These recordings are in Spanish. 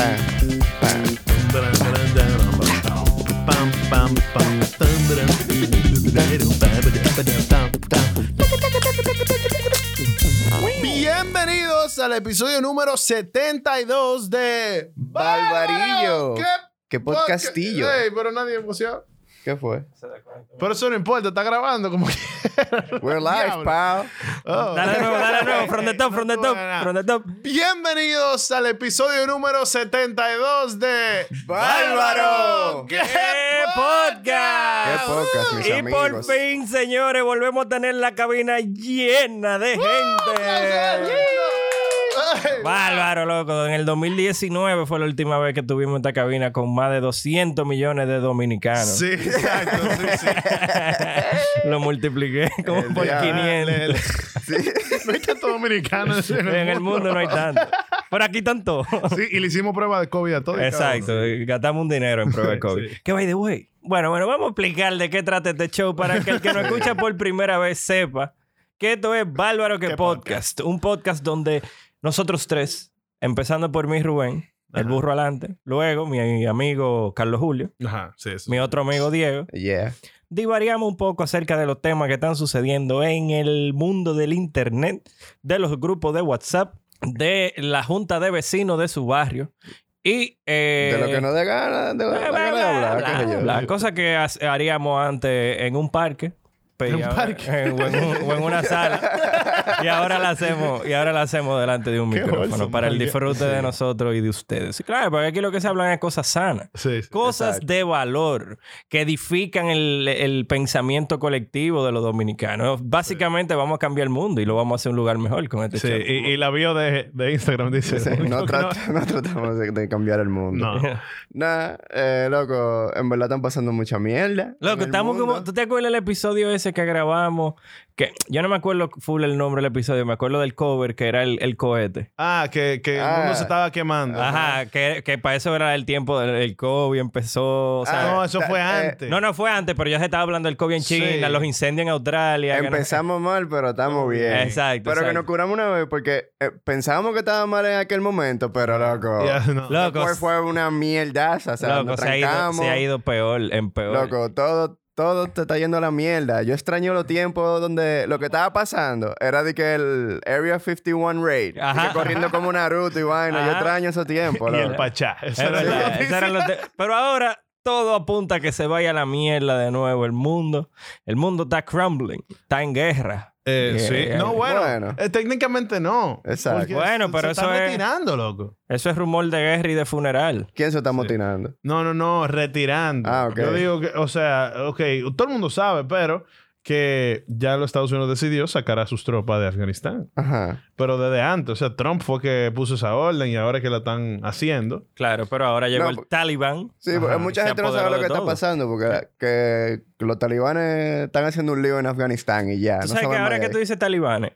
Bienvenidos al episodio número 72 de Barbarillo. ¿Qué podcastillo? Ey, pero nadie emocionó. ¿Qué fue? Pero eso no importa, está grabando como que. We're live, pal. Oh. Dale nuevo, from the top. Bienvenidos al episodio número 72 de ¡Bárbaro! ¡Qué ¿Qué podcast! podcast, mis Y amigos? por fin, señores, volvemos a tener la cabina llena de gente. Bárbaro, loco. En el 2019 fue la última vez que tuvimos esta cabina con más de 200 millones de dominicanos. Sí, exacto. Sí. Lo multipliqué como El por día- 500. Sí. No hay tanto dominicano En el mundo no hay tanto. Por aquí tanto. Sí, y le hicimos prueba de COVID a todos. Exacto. Y gastamos un dinero en prueba de COVID. Sí. ¿Qué by the way? Bueno, vamos a explicar de qué trata este show para que el que nos escucha por primera vez sepa que esto es Bárbaro que ¿Qué Podcast. Un podcast donde nosotros tres, empezando por mí, Rubén, el burro adelante, luego mi amigo Carlos Julio, Ajá, sí, eso. mi otro amigo Diego, Yeah. divariamos un poco acerca de los temas que están sucediendo en el mundo del internet, de los grupos de WhatsApp, de la junta de vecinos de su barrio y... De lo que no dé ganas de hablar, qué sé yo. La cosa que haríamos antes en un parque. ¿En un parque? O en una sala. Y ahora la hacemos delante de un Qué micrófono wholesome, para el man. disfrute de nosotros y de ustedes. Sí, claro, porque aquí lo que se hablan es cosas sanas. Sí, sí. Cosas exacto. de valor que edifican el pensamiento colectivo de los dominicanos. Básicamente vamos a cambiar el mundo y lo vamos a hacer un lugar mejor con este Sí, show. y la bio de Instagram dice... Sí, no tratamos de cambiar el mundo. No. Nah, loco, en verdad están pasando mucha mierda. en Loco, el estamos mundo. como... ¿Tú te acuerdas del episodio ese que grabamos? Que yo no me acuerdo full el nombre del episodio. Me acuerdo del cover que era el cohete. Ah, que el mundo se estaba quemando. Ajá, que para eso era el tiempo del COVID. Empezó... O sea, No, eso fue antes. no fue antes, pero ya se estaba hablando del COVID en Sí. China, los incendios en Australia. que no- Empezamos mal, pero estamos bien. Exacto, Pero que exacto. nos curamos una vez porque pensábamos que estaba mal en aquel momento, pero loco. Ya, no. Loco, Fue una mierdaza. O sea, loco, nos se ha trancamos. ido peor, en peor. Loco, todo te está yendo a la mierda. Yo extraño los tiempos donde lo que estaba pasando era de que el Area 51 raid, Ajá. de que corriendo como Naruto y vaina. Yo Ajá. extraño esos tiempos, Y el loco. Pachá. Es verdad, esos eran los pero ahora todo apunta a que se vaya a la mierda de nuevo el mundo. El mundo está crumbling, está en guerra. Sí. No, bueno. Bueno. Técnicamente no. Exacto. Porque Bueno, pero se eso está es- retirando, loco. Eso es rumor de guerra y de funeral. ¿Quién se está motinando? No, retirando. Ah, ok. Yo digo que, o sea, ok, todo el mundo sabe, pero que ya los Estados Unidos decidió sacar a sus tropas de Afganistán. Ajá. Pero desde antes, o sea, Trump fue que puso esa orden y ahora que la están haciendo. Claro, pero ahora llegó No, el Talibán. Sí, Ajá. porque mucha Se gente no sabe apoderó lo de que está todo. pasando porque que los talibanes están haciendo un lío en Afganistán y ya. Tú no sabes que saben ahora más que de tú ahí. dices talibanes.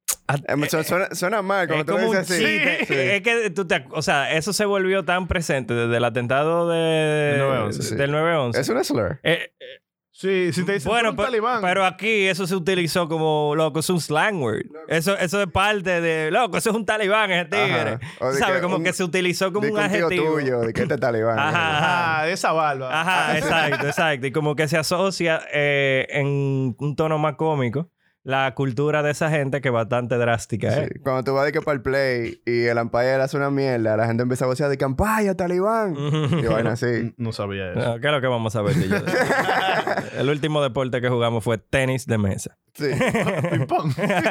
Suena mal como Es tú como lo un dices así. chiste. Sí. Es que o sea, eso se volvió tan presente desde el atentado Del 9/11. Sí. del 9/11. Es una slur. Sí, si te dicen Bueno, "Tú eres un talibán". pero aquí eso se utilizó como, loco, es un slang word. Eso es parte de, loco, eso es un talibán, ese tigre. Ajá. O de ¿Sabes? que Como un- que se utilizó como de un que tío adjetivo. tuyo, de que este talibán. Ajá. Ah, esa barba. Ajá, exacto. Y como que se asocia en un tono más cómico la cultura de esa gente que es bastante drástica, ¿eh? Sí. Cuando tú vas de que para el play y el umpire hace una mierda, la gente empieza a vocear de que "Ampaya, talibán". Y vaina así. No sabía eso. No, ¿qué es lo que vamos a ver de ellos? El último deporte que jugamos fue tenis de mesa. Sí. Ping pong.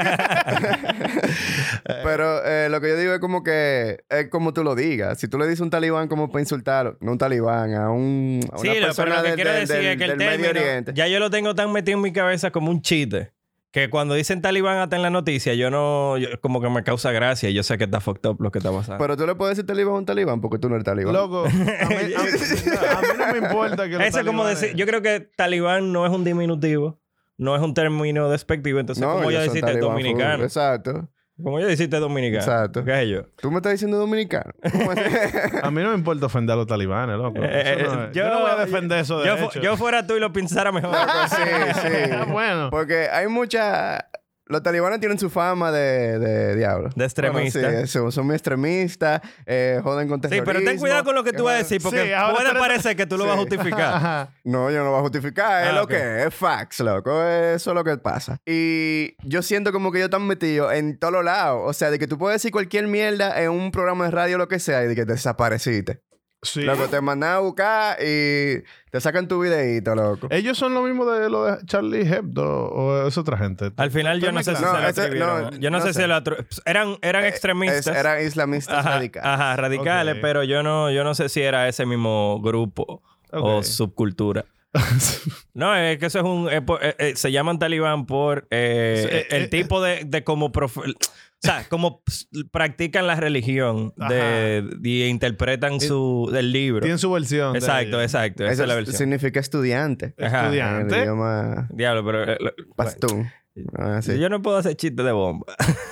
Pero lo que yo digo es como que es como tú lo digas. Si tú le dices un talibán como para insultarlo, no un talibán, a una Sí, pero persona lo que del, quiero del- decir del- es que el del Medio término, Oriente. ya yo lo tengo tan metido en mi cabeza como un chiste, que cuando dicen talibán hasta en la noticia, como que me causa gracia y yo sé que está fucked up lo que está pasando. Pero tú le puedes decir talibán a un talibán porque tú no eres talibán. Loco, a mí no me importa que los Eso es como talibanes- decir, yo creo que talibán no es un diminutivo, no es un término despectivo, entonces No, como yo ellos son decirte talibán dominicano. full. Exacto. Como yo decirte dominicano. Exacto. ¿Qué es yo? ¿Tú me estás diciendo dominicano? ¿Cómo es? A mí no me importa ofender a los talibanes, loco. Eso no es- yo no voy a defender eso de hecho. Yo fuera tú y lo pensara mejor. Sí, sí. Ah, bueno. Porque hay mucha... los talibanes tienen su fama de diablo. De extremista. Bueno, sí, son muy extremistas, joden con Sí, terrorismo. pero ten cuidado con lo que tú vas a decir, porque Sí, ahora puede tú eres- parecer que tú lo vas a justificar. Ajá. No, yo no lo voy a justificar. Es Ah, lo ok. que es facts, loco. Eso es lo que pasa. Y yo siento como que ellos están metidos en todos los lados. O sea, de que tú puedes decir cualquier mierda en un programa de radio o lo que sea y de que te desapareciste. Sí. Loco, te mandan a buscar y te sacan tu videíto, loco. Ellos son lo mismo de lo de Charlie Hebdo o es otra gente. Al final yo no sé si No, se lo ese- atribuyeron. no, Yo no no sé sé. si lo eran extremistas. Eran islamistas radicales. Ajá, radicales, Ok. pero yo no sé si era ese mismo grupo o Ok. subcultura. No, es que eso es se llaman talibán por el tipo de como o sea, como practican la religión y interpretan el libro. Tienen su versión. de Exacto, ellos. exacto. Esa Eso es la versión. significa estudiante. Ajá. En el Estudiante. idioma Diablo, pero pastún. Ah, sí. yo no puedo hacer chistes de bomba.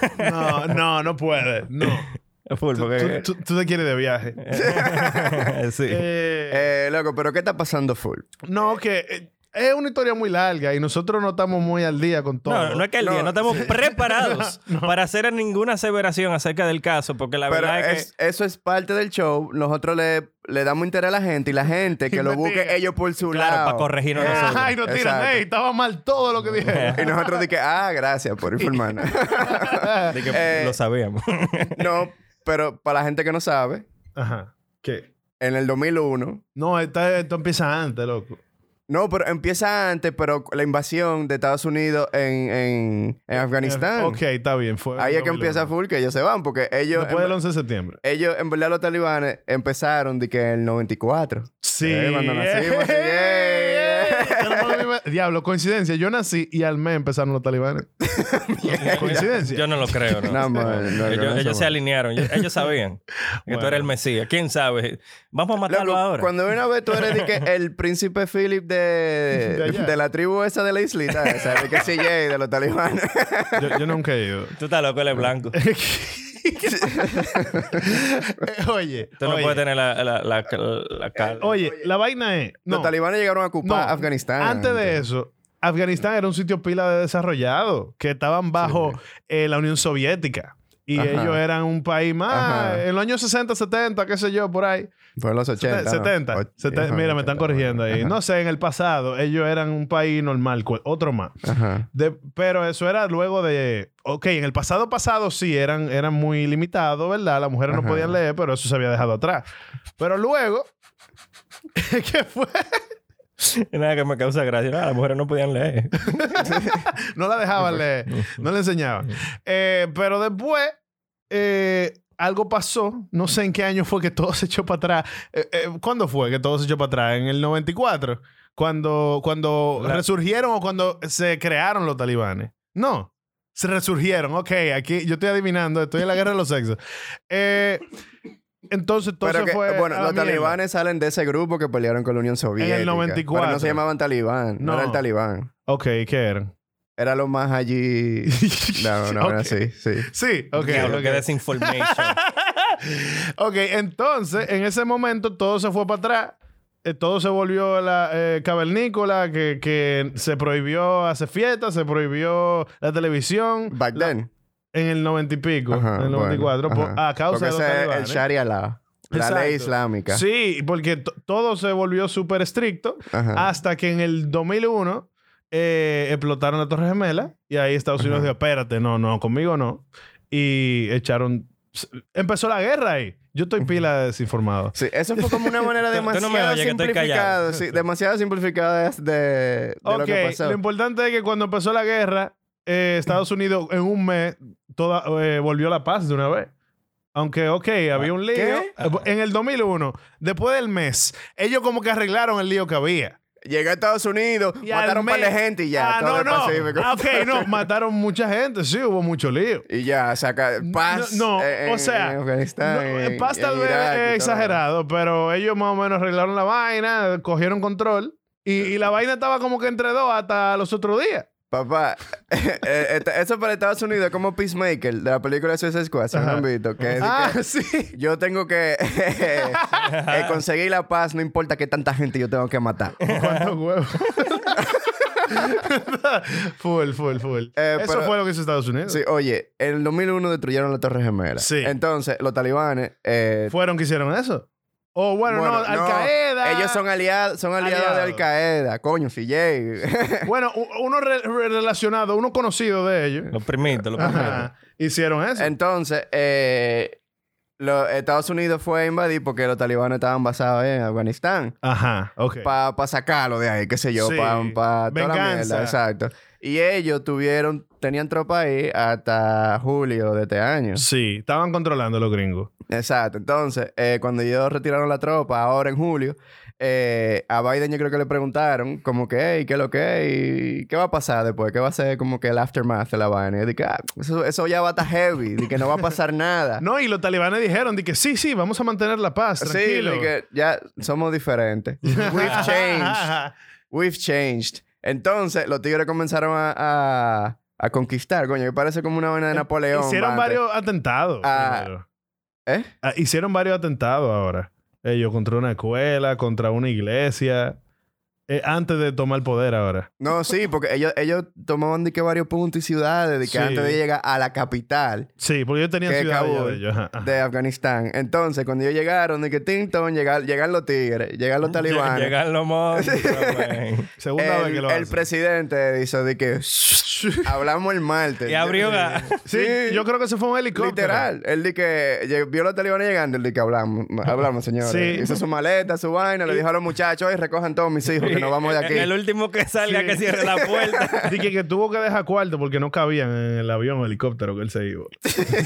No puede. No. Full, porque... Tú te quieres de viaje. sí. Loco, pero ¿qué está pasando full? No, que es una historia muy larga y nosotros no estamos muy al día con todo. No es que el día no estamos preparados para hacer ninguna aseveración acerca del caso, porque la Pero verdad es que... eso es parte del show. Nosotros le damos interés a la gente y la gente que lo busque Investiga. ellos por su Claro, lado. para corregirnos nosotros. Ay, no tiran. Exacto. Ey, estaba mal todo lo que dije. Y nosotros dije, gracias por informarnos. De que lo sabíamos. No, pero para la gente que no sabe, Ajá. ¿Qué? en el 2001... No, esto empieza antes, loco. No, pero empieza antes, pero la invasión de Estados Unidos en Afganistán. Ok, está bien. Fue Ahí es que 2001. empieza full, que ellos se van, porque ellos... Después del 11 de septiembre. Ellos, en verdad, los talibanes empezaron de que en el 94. Sí. Cuando nacimos, sí, Tenemos la misma- Diablo, coincidencia. Yo nací y al mes empezaron los talibanes. Coincidencia. Yo no lo creo, ¿no? No, man, no, ellos no, se man. alinearon. Ellos sabían que tú Bueno. eres el Mesías. ¿Quién sabe? Vamos a matarlo Loco, ahora. cuando viene a ver, tú eres de que el príncipe Philip De allá. de la tribu esa de la islita, esa, de que CJ, de los talibanes. Yo nunca he ido. Tú estás loco, él es blanco. Oye. Tú no oye, puedes tener la cara. Oye, la vaina es... No, Los talibanes llegaron a ocupar no, Afganistán. Antes de eso, Afganistán era un sitio pila de desarrollado que estaban bajo la Unión Soviética. Y Ajá. ellos eran un país más... Ajá. En los años 60, 70, qué sé yo, por ahí. Fue en los 80. ¿no? 70. Mira, me están corrigiendo ahí. Ajá. No sé, en el pasado ellos eran un país normal, otro más. Ajá. Pero eso era luego de... Ok, en el pasado sí, eran muy limitados, ¿verdad? Las mujeres no Ajá. podían leer, pero eso se había dejado atrás. Pero luego... ¿Qué fue? Nada que me causa gracia. No, las mujeres no podían leer. No la dejaban leer. No le enseñaban. Pero después... algo pasó. No sé en qué año fue que todo se echó para atrás. ¿Cuándo fue que todo se echó para atrás? ¿En el 94? Cuando resurgieron o cuando se crearon los talibanes. No. Se resurgieron. Ok, aquí yo estoy adivinando. Estoy en la guerra de los sexos. Entonces todo Pero se que, fue bueno, a la los mierda. talibanes salen de ese grupo que pelearon con la Unión Soviética. 94. Pero no se llamaban talibán. No, No. era el talibán. Ok, ¿qué eran? Era lo más allí... No, era Ok. así, sí. Sí, ok. Diablo, ok. que desinformation. Ok, entonces, en ese momento todo se fue para atrás. Todo se volvió cavernícola, que se prohibió hacer fiestas, se prohibió la televisión. Back then. En el 90 y pico, Ajá, en el 94, bueno, por- ajá. a causa Porque de los ese es talibanes. el Sharia law. La Exacto. ley islámica. Sí, porque todo se volvió súper estricto Ajá. hasta que en el 2001 explotaron la Torre Gemela y ahí Estados Unidos dijo, espérate, no, conmigo no. Y echaron... Empezó la guerra ahí. Yo estoy pila de desinformado. Sí, eso fue como una manera Tú no me demasiado oyes, que estoy simplificada. Sí, demasiado simplificada de lo Ok, que pasó. lo importante es que cuando empezó la guerra, Estados Unidos en un mes volvió a la paz de una vez. Aunque, ok, había un lío. ¿Qué? En el 2001, después del mes, ellos como que arreglaron el lío que había. Llegué a Estados Unidos, Y al mataron un par de mes- gente y ya. Ah, todo el no. Pacífico. Ah, ok, no. Mataron mucha gente. Sí, hubo mucho lío. Y ya, saca paz. No, o sea, en Afganistán. No, paz tal vez Irak y todo. es exagerado, pero ellos más o menos arreglaron la vaina, cogieron control y la vaina estaba como que entre dos hasta los otros días. Papá, eso para Estados Unidos es como Peacemaker de la película Suicide Squad, ¿se lo han visto? Que es de que Sí. yo tengo que conseguir la paz, no importa qué tanta gente yo tengo que matar. ¿Cuántos huevos? Full. Eso fue lo que hizo Estados Unidos. Sí, oye, en el 2001 destruyeron las Torres Gemelas. Sí. Entonces, los talibanes... ¿Fueron que hicieron eso? Oh, bueno, no, Al-Qaeda. Ellos son aliados de Al-Qaeda. Coño, CJ. Bueno, uno relacionado, uno conocido de ellos. Los primitos. Hicieron eso. Entonces, Estados Unidos fue a invadir porque los talibanes estaban basados en Afganistán. Ajá, ok. Para sacarlo de ahí, qué sé yo, Sí. para toda la Venganza. mierda. Exacto. Y ellos tenían tropa ahí hasta julio de este año. Sí, estaban controlando los gringos. Exacto. Entonces, cuando ellos retiraron la tropa, ahora en julio, a Biden yo creo que le preguntaron como que, hey, ¿qué es lo que es? ¿Y qué va a pasar después? ¿Qué va a ser como que el aftermath de la vaina? Y dije, eso ya va a estar heavy. De que no va a pasar nada. No, y los talibanes dijeron de que sí, vamos a mantener la paz, tranquilo. Sí, de que ya somos diferentes. We've changed. Entonces, los tigres comenzaron a conquistar, coño, que parece como una vaina de Napoleón. Hicieron varios atentados. Hicieron varios atentados ahora. Ellos contra una escuela, contra una iglesia. Antes de tomar poder ahora. No, sí, porque ellos tomaban de que varios puntos y ciudades de que antes de llegar a la capital. Sí, porque ellos tenían ciudades de ellos. De Afganistán. Entonces, cuando ellos llegaron, de que Tinton, llegan los tigres, llegan los talibanes. Llegan los monstruos, Segunda vez que lo hacen. El presidente dice de que hablamos el martes. Y abrió Sí, yo creo que se fue un helicóptero. Literal. Él dice que vio a los talibanes llegando. Él dice que hablamos, señores. Sí. Hizo su maleta, su vaina. Le dijo a los muchachos, oye, recojan todos mis hijos, que nos vamos de aquí. El último que salga que cierre la puerta. Dije que tuvo que dejar cuarto porque no cabían en el avión o helicóptero que él se iba.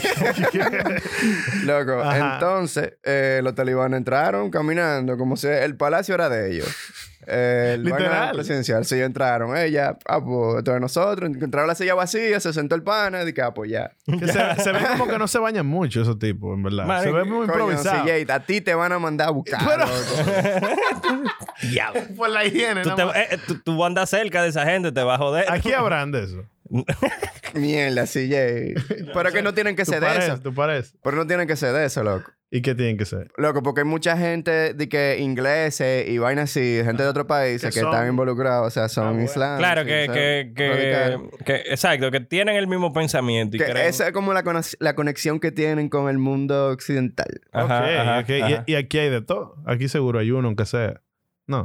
Loco. Ajá. Entonces, los talibanes entraron caminando como si el palacio era de ellos. Literal. Presidencial. Sí, entraron. Ella, pues, todos nosotros. Encontraron la silla vacía, se sentó el pana. Dije, pues ya. Que se ve como que no se bañan mucho esos tipos, en verdad. Man, se ve muy improvisado. CJ, a ti te van a mandar a buscar. Pero- loco. Diablo. Por la higiene, Tú, nada más. tú andas cerca de esa gente, te va a joder. Aquí habrán de eso. Mierda, CJ. Pero que no tienen que ser de eso. Tú pareces. Pero no tienen que ser de eso, loco. ¿Y qué tienen que ser? Loco, porque hay mucha gente de que ingleses y vainas así, gente de otros países que son- están involucrados, o sea, son bueno. islámicos. Claro, sí, son radicales. exacto, que tienen el mismo pensamiento y Que creen. esa es como la conexión que tienen con el mundo occidental. Ajá, Ok, ajá, ok. ajá. Y aquí hay de todo. Aquí seguro hay uno, aunque sea. No.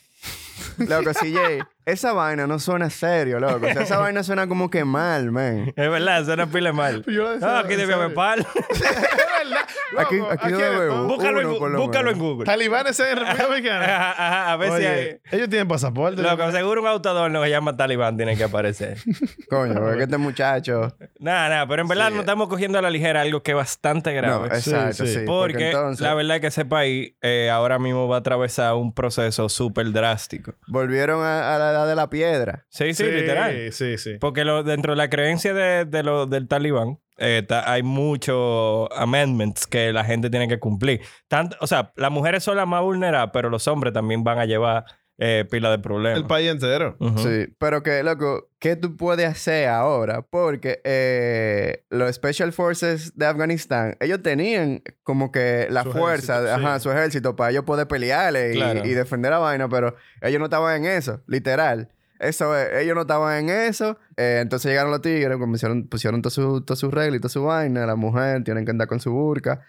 Loco, CJ, esa vaina no suena serio, loco. O sea, esa vaina suena como que mal, man. Es verdad, suena pile mal. Yo lo No, aquí debe haber par. Es verdad. Loco, Aquí hay debe de todo. haber Búscalo en Google. Talibanes en República Dominicana. Ajá, a ver si Oye, hay. ellos tienen pasaporte. Loco, seguro un autodor no se llama Talibán, tiene que aparecer. Coño, porque este muchacho... Nada, pero en verdad no estamos cogiendo a la ligera algo que es bastante No, grave. exacto, sí. sí. Porque entonces la verdad es que ese país ahora mismo va a atravesar un proceso súper drástico. volvieron a la edad de la piedra. Sí, literal. Sí. Porque dentro de la creencia del talibán hay muchos amendments que la gente tiene que cumplir. O sea, las mujeres son las más vulnerables, pero los hombres también van a llevar pila de problemas. El país entero. Ujú. Sí, pero que, loco, ¿qué tú puedes hacer ahora? Porque los Special Forces de Afganistán, ellos tenían como que la Su fuerza, ejército, sí. su ejército para ellos poder pelearle Claro. y defender la vaina, pero ellos no estaban en eso, literal. Eso es, ellos no estaban en eso. Entonces llegaron los tigres, pusieron todas sus reglas y toda su vaina. La mujer tiene que andar con su burka,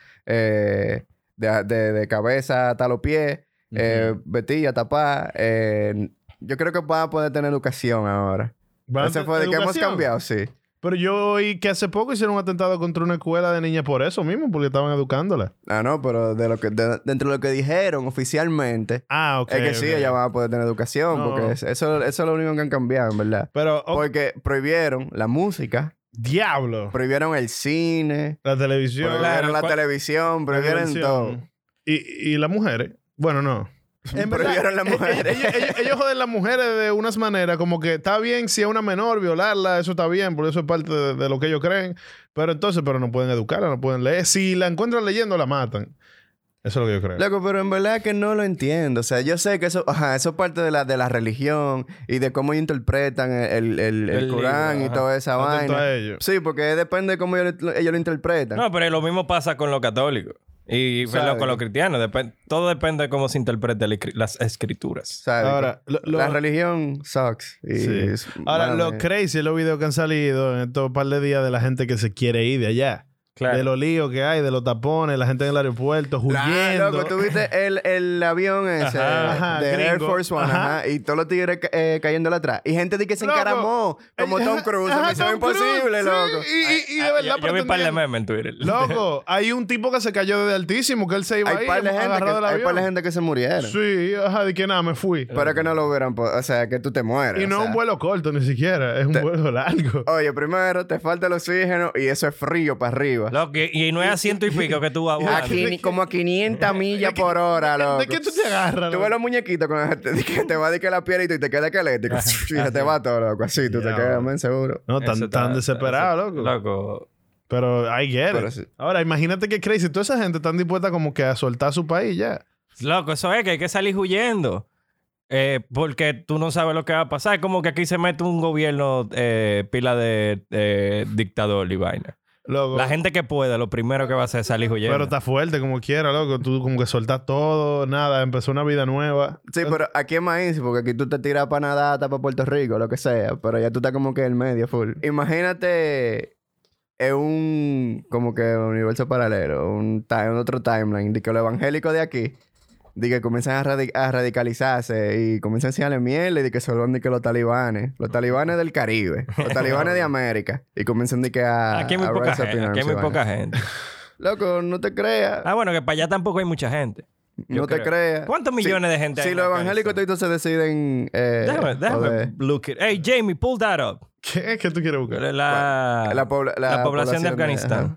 de cabeza hasta los pies. Vestida, tapada. Yo creo que van a poder tener educación ahora. Eso fue de que hemos ¿Educación? cambiado, sí. Pero yo oí que hace poco hicieron un atentado contra una escuela de niñas por eso mismo, porque estaban educándola. Ah, no, pero dentro de lo que dijeron oficialmente, Ah, ok. es que sí, ok. ellas van a poder tener educación, No. porque eso es lo único que han cambiado, en verdad. Pero, Porque prohibieron la música, diablo. prohibieron el cine, La televisión. prohibieron la ¿cuál? televisión, la prohibieron televisión. todo. Y las mujeres. Bueno, no. En verdad, Prohibieron las mujeres. ellos joden las mujeres de unas maneras como que está bien si es una menor violarla, eso está bien, porque eso es parte de lo que ellos creen. Pero no pueden educarla, no pueden leer. Si la encuentran leyendo, la matan. Eso es lo que yo creo. Loco, pero en verdad que no lo entiendo. O sea, yo sé que eso es parte de la religión y de cómo ellos interpretan el Corán libro, y ajá. toda esa Atento vaina. a ellos. Sí, porque depende de cómo ellos lo interpretan. No, pero lo mismo pasa con los católicos. Y con los cristianos. Todo depende de cómo se interpreten las escrituras. ¿Sabes? Ahora, la religión sucks. Y ahora, lo crazy es los videos que han salido en estos par de días de la gente que se quiere ir de allá. Claro. De los líos que hay, de los tapones, la gente en el aeropuerto, huyendo. Loco, tú viste el avión ese de gringo. Air Force One, y todos los tigres cayéndole atrás. Y gente de que se encaramó, como Tom Cruise. Misión Imposible, loco. Y de verdad, yo vi un par de memes en Twitter. Loco, hay un tipo que se cayó desde altísimo, que él se iba Hay par de gente que se murieron. Sí, de que nada, me fui. Pero que no lo hubieran... O sea, que tú te mueras. Y no es un vuelo corto ni siquiera, es un vuelo largo. Oye, primero te falta el oxígeno y eso es frío para arriba. Loco, y no es a 100 y pico que tú vas volando. Como a 500 millas por hora, loco. ¿De qué tú te agarras? Tú ves los muñequitos que te va a que la pielita y te queda esquelético. Y se te va todo, loco. Así, tú te quedas, men, seguro. No, tan desesperado, loco. Loco. Pero I get it. Sí. Ahora, imagínate que crazy. Toda esa gente está dispuesta como que a soltar su país ya. Loco, eso es que hay que salir huyendo. Porque tú no sabes lo que va a pasar. Es como que aquí se mete un gobierno pila de dictador y vaina. Loco. La gente que pueda, lo primero que va a hacer es salir huyendo. Pero está fuerte como quiera, loco. Tú como que soltas todo, nada. Empezó una vida nueva. Sí, pero aquí es más easy porque aquí tú te tiras para Canadá, hasta para Puerto Rico, lo que sea. Pero ya tú estás como que en el medio full. Imagínate en un... como que un universo paralelo. Un otro timeline. De que los evangélicos de aquí... de que comienzan a radicalizarse y comienzan a enseñarle mierda y de que se vuelven de que los talibanes del Caribe, los talibanes de América y comienzan de que aquí hay muy poca gente. Aquí hay muy poca gente. Loco, no te creas. Bueno, que para allá tampoco hay mucha gente. No te creas. ¿Cuántos millones de gente hay? Si los evangélicos todos se deciden... déjame look it. Hey, Jamie, pull that up. ¿Qué es que tú quieres buscar? La población de Afganistán.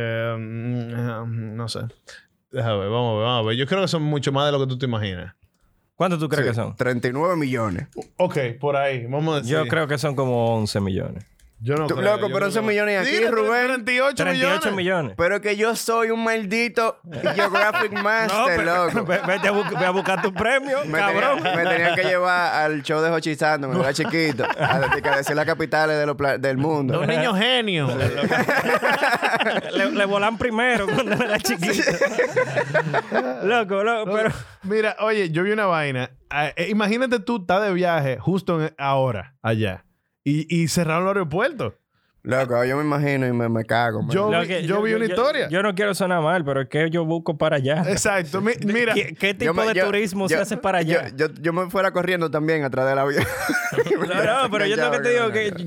No sé. Déjame ver, vamos a ver. Yo creo que son mucho más de lo que tú te imaginas. ¿Cuántos tú crees que son? 39 millones. Ok, por ahí. Vamos a decir. Yo creo que son como 11 millones. Yo no creo. Loco, pero 11 millones aquí, Dile, Rubén. 38 millones. Pero que yo soy un maldito Geographic Master, loco. Ve a buscar tu premio, cabrón. Me tenían que llevar al show de Hochi Santos cuando era chiquito. A decir las capitales del mundo. Un niño genio. le volan primero cuando era chiquito. Loco, pero... Mira, oye, yo vi una vaina. Imagínate tú estás de viaje justo ahora, allá. Y cerraron los aeropuertos. Loco, yo me imagino y me cago. Yo vi una historia. Yo no quiero sonar mal, pero es que yo busco para allá. Exacto. Mira. ¿Qué tipo de turismo se hace para allá? Yo me fuera corriendo también atrás del avión. No, pero yo tengo que te digo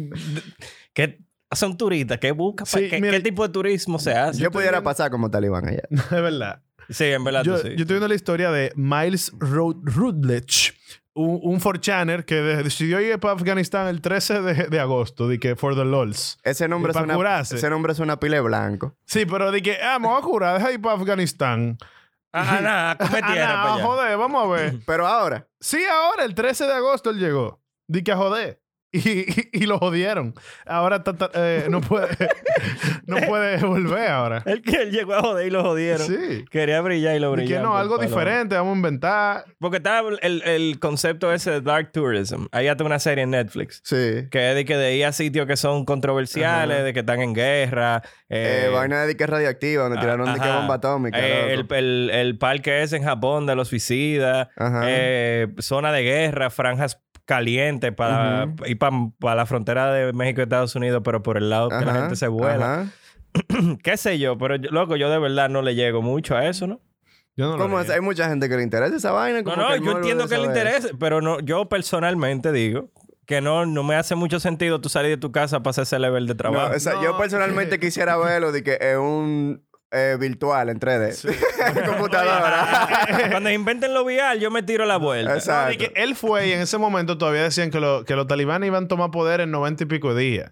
que son turistas. ¿Qué buscan? Sí, ¿Qué tipo de turismo se hace? Yo pudiera pasar como talibán allá. Es verdad. Sí, en verdad yo sí. Yo estoy viendo la historia de Miles Rutledge. Un 4chaner que decidió ir para Afganistán el 13 de agosto. De que for the lols. Ese nombre es una pile blanco. Sí, pero de que, me voy a curar. Deja ir para Afganistán. Nada, come tierra para allá. Joder, vamos a ver. Pero ahora. Sí, ahora, el 13 de agosto él llegó. Di que a joder. Y lo jodieron. Ahora no puede volver ahora. Él llegó a joder y lo jodieron. Sí. Quería brillar y lo brillaron. Y que no, algo diferente, vamos a inventar. Porque está el concepto ese de dark tourism. Hay hasta una serie en Netflix. Sí. Que es de ir a sitios que son controversiales, de que están en guerra. Vaina de que radioactiva, donde tiraron de que bomba atómica. El parque ese en Japón de los suicidas. Zona de guerra, franjas caliente para ir para la frontera de México y Estados Unidos, pero por el lado que la gente se vuela. Qué sé yo, pero loco, yo de verdad no le llego mucho a eso, ¿no? Yo no ¿Cómo es? Hay mucha gente que le interesa esa vaina. Yo entiendo que le interese, pero no, yo personalmente digo que no me hace mucho sentido tú salir de tu casa para hacer ese level de trabajo. Yo personalmente quisiera verlo de que es un... virtual en 3D. Sí. Computadora. Cuando inventen lo VR, yo me tiro la vuelta. Exacto. No, que él fue y en ese momento todavía decían que los talibanes iban a tomar poder en 90 y pico días.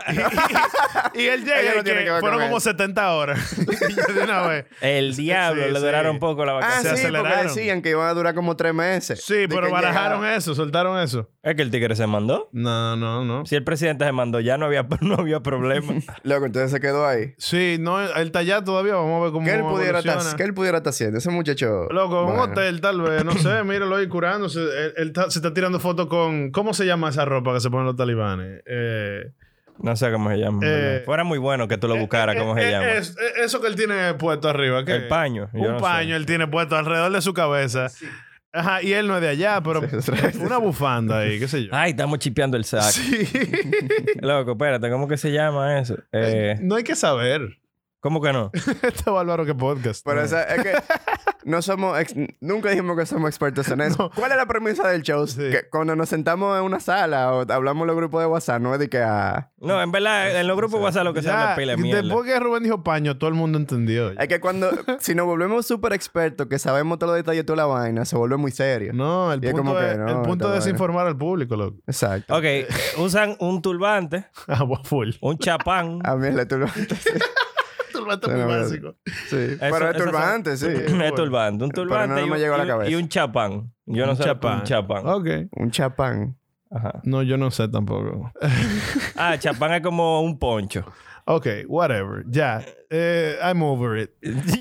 Y él llega y que fueron como 70 horas. Y de una vez. El diablo, le duraron un poco la vacación. Sí, porque decían que iban a durar como 3 meses. Sí, pero barajaron eso, soltaron eso. ¿Es que el tigre se mandó? No. Si el presidente se mandó, ya no había problema. Loco, entonces se quedó ahí. Sí, no, él está allá todavía. Vamos a ver cómo ¿Qué él pudiera estar haciendo? Ese muchacho... Loco, un hotel tal vez. No sé, míralo ahí curándose. Él se está tirando fotos con... ¿Cómo se llama esa ropa que se ponen los talibanes? No sé cómo se llama. Fuera muy bueno que tú lo buscaras cómo se llama. Eso que él tiene puesto arriba. ¿Qué? El paño. Un paño él tiene puesto alrededor de su cabeza. Sí. Ajá, y él no es de allá, pero una bufanda ahí, qué sé yo. Ay, estamos chipeando el saco. Sí. Loco, espérate, ¿cómo que se llama eso? No hay que saber. ¿Cómo que no? Este bárbaro que podcast. Pero es que no somos... nunca dijimos que somos expertos en eso. No. ¿Cuál es la premisa del show? Sí. Que cuando nos sentamos en una sala o hablamos en los grupos de WhatsApp, no es de que... No, en verdad, en los grupos de WhatsApp lo que se habla es pila de mierda. Después que Rubén dijo paño, todo el mundo entendió. Es que cuando... si nos volvemos súper expertos, que sabemos todos los detalles de toda la vaina, se vuelve muy serio. No, el punto es desinformar al público, loco. Exacto. Ok, usan un turbante. Full. Un chapán. A mí el turbante... turbante muy básico. Sí. Pero es turbante, sí. Es turbante. Un turbante no me llegó a la cabeza. Y un chapán. Yo no sé un chapán. Ok. Un chapán. Ajá. No, yo no sé tampoco. Chapán es como un poncho. Ok, whatever. Ya. I'm over it.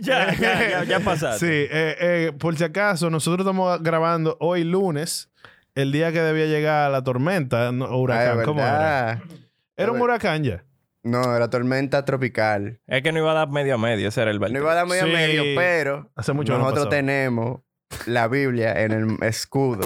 ya pasaste. Sí. Por si acaso, nosotros estamos grabando hoy lunes, el día que debía llegar la tormenta, huracán. ¿Cómo era? Era un huracán ya. No, era tormenta tropical. Es que no iba a dar medio a medio, ese era el No iba a dar medio a medio, pero hace mucho nosotros tenemos la Biblia en el escudo.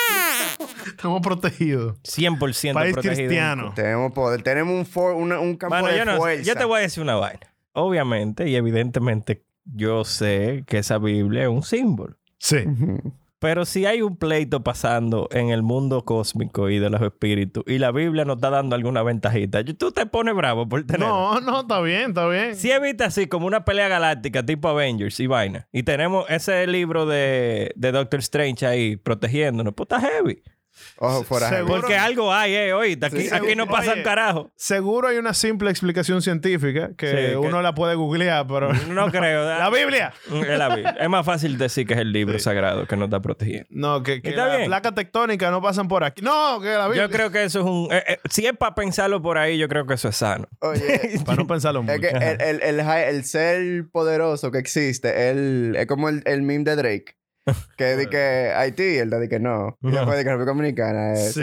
Estamos protegidos. 100% País protegido. cristiano. Tenemos poder. Tenemos un campo de fuerza. Yo te voy a decir una vaina. Obviamente y evidentemente yo sé que esa Biblia es un símbolo. Sí. Pero si hay un pleito pasando en el mundo cósmico y de los espíritus y la Biblia nos está dando alguna ventajita, tú te pones bravo por tener. No, está bien, está bien. Si evita así como una pelea galáctica tipo Avengers y vaina. Y tenemos ese libro de Doctor Strange ahí protegiéndonos. Pues está heavy. Ojo, fuera heavy. Porque algo hay, oíste. Aquí no pasa un carajo. Seguro hay una simple explicación científica que uno la puede googlear, pero... No creo. ¡La Biblia! Es la Biblia. Es más fácil decir que es el libro sagrado que nos está protegiendo. No, que las placas tectónicas no pasan por aquí. No, que la Biblia... Yo creo que eso es un... si es para pensarlo por ahí, yo creo que eso es sano. Oye... para no pensarlo mucho. Es que el ser poderoso que existe, es como el meme de Drake. Que di que Haití, el de que no. Y después de que República Dominicana. Sí.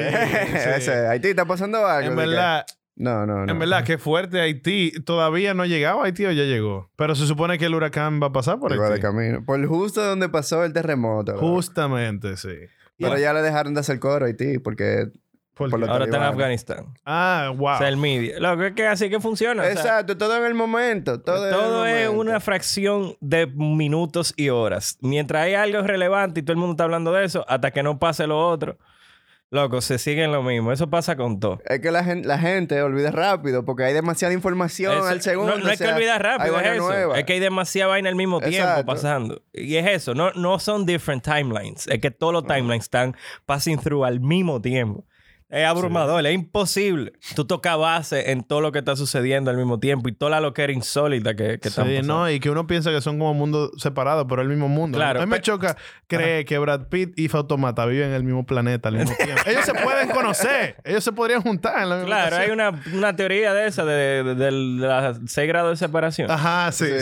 Haití está pasando algo. En verdad... No. En verdad, qué fuerte Haití. Todavía no ha llegado a Haití o ya llegó. Pero se supone que el huracán va a pasar por Haití. Haití. De camino. Por justo donde pasó el terremoto. Justamente, sí. Pero ya le dejaron de hacer coro a Haití porque... Ahora está en Afganistán. Wow. O sea, el media. Lo que es que así que funciona. Exacto. Todo en el momento. Todo es una fracción de minutos y horas. Mientras hay algo relevante y todo el mundo está hablando de eso, hasta que no pase lo otro, loco, se sigue en lo mismo. Eso pasa con todo. Es que la gente olvida rápido porque hay demasiada información al segundo. No es que olvidar rápido, es eso. Nueva. Es que hay demasiada vaina al mismo tiempo pasando. Y es eso. No son different timelines. Es que todos los timelines están passing through al mismo tiempo. Es abrumador, es imposible. Tú tocas base en todo lo que está sucediendo al mismo tiempo y toda la loquera insólita que están pasando. No, y que uno piensa que son como mundos separados, pero es el mismo mundo. Claro. A mí me choca creer que Brad Pitt y Automata viven en el mismo planeta al mismo tiempo. Ellos se pueden conocer. Ellos se podrían juntar en la misma Claro, hay una teoría de esa, de las 6 grados de separación. Ajá, sí.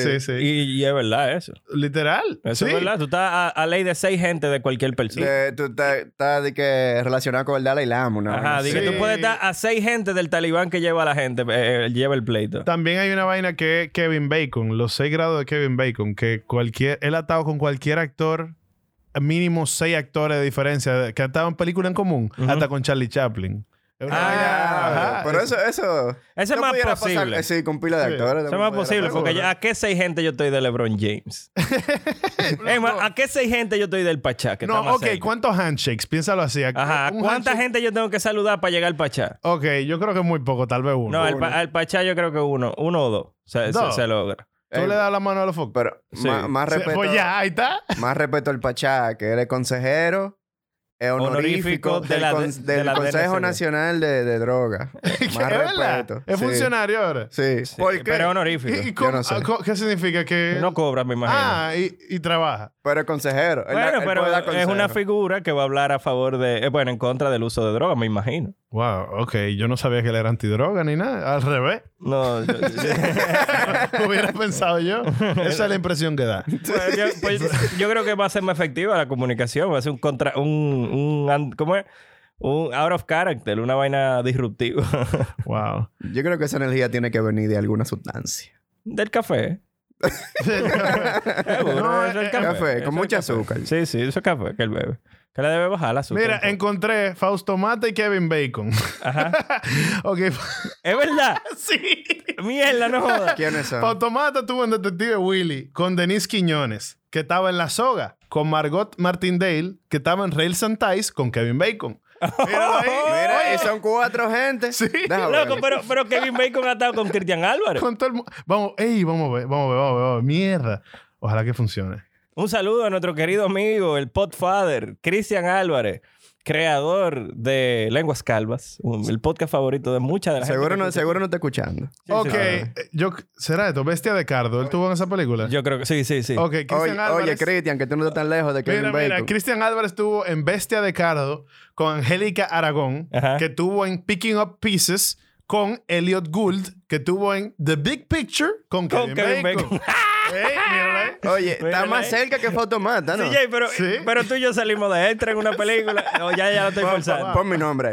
Y es verdad eso. Literal. Eso es verdad. Tú estás a ley de 6 gente de cualquier persona. Tú estás relacionado con el Dalai Lama, ¿no? Ajá, que tú puedes dar a 6 gente del talibán que lleva a la gente, lleva el pleito. También hay una vaina que es Kevin Bacon, los 6 grados de Kevin Bacon, que él ha estado con cualquier actor, mínimo 6 actores de diferencia, que han estado en película en común, hasta con Charlie Chaplin. Pero eso es más posible. Pasar, sí, con pila de actores. Eso es más posible, porque ¿a qué 6 gente yo estoy de LeBron James? ¿A qué 6 gente yo estoy del Pachá? ¿Cuántos handshakes? Piénsalo así. Ajá, ¿cuánta gente yo tengo que saludar para llegar al Pachá? Ok, yo creo que muy poco, tal vez uno. No, al Pachá yo creo que uno o dos. Se logra. ¿Tú le das la mano a los focos? Pero más respeto... Pues ya, ahí está. Más respeto al Pachá, que él es consejero... honorífico del Consejo Nacional de Drogas. Más respeto. ¿Es funcionario ahora? Sí. ¿Por qué? Pero es honorífico. Yo no sé. ¿Qué significa? Que no cobra, me imagino. Y trabaja. Pero es consejero. Bueno, pero es una figura que va a hablar a favor de... en contra del uso de drogas, me imagino. Wow, ok. Yo no sabía que él era antidroga ni nada. Al revés. No. Hubiera pensado yo. Esa es la impresión que da. Yo creo que va a ser más efectiva la comunicación. Va a ser ¿cómo es? un out of character, una vaina disruptiva. Wow. Yo creo que esa energía tiene que venir de alguna sustancia. Del café. Seguro, No, eso es el Café, Eso con es mucho café. azúcar. Sí, eso es café que él bebe. Que le debe bajar la azúcar. Mira, un poco. encontré Fausto Mata y Kevin Bacon. Ajá. Ok. Es verdad. Sí. Mierda, no jodas. ¿Quiénes son? Fausto Mata tuvo en Detective Willy con Denise Quiñones, que estaba en La Soga, con Margot Martindale, que estaba en Rails and Ties, con Kevin Bacon. Míralo ahí. Mira, y son 4 gente. Sí. Déjame Loco, ver. pero Kevin Bacon ha estado con Cristian Álvarez. Con todo el vamos a ver. Mierda. Ojalá que funcione. Un saludo a nuestro querido amigo, el Podfather, Cristian Álvarez, creador de Lenguas Calvas, el podcast favorito de muchas de las Seguro no está escuchando. Ok. ¿Será esto? Bestia de Cardo. ¿Él tuvo en esa película? Yo creo que sí. Ok, Cristian Oye, Álvarez. Cristian, que tú no estás tan lejos de Kevin Mira, Bacon. Cristian Álvarez estuvo en Bestia de Cardo con Angélica Aragón, Ajá. que tuvo en Picking Up Pieces con Elliot Gould, que tuvo en The Big Picture con Kevin Bacon. Míralo ahí. Oye, está Mírala más ahí. cerca que Fotomata, ¿no? CJ, Sí. pero tú y yo salimos de extra en una película. O ya lo estoy forzando. Pon mi nombre ahí.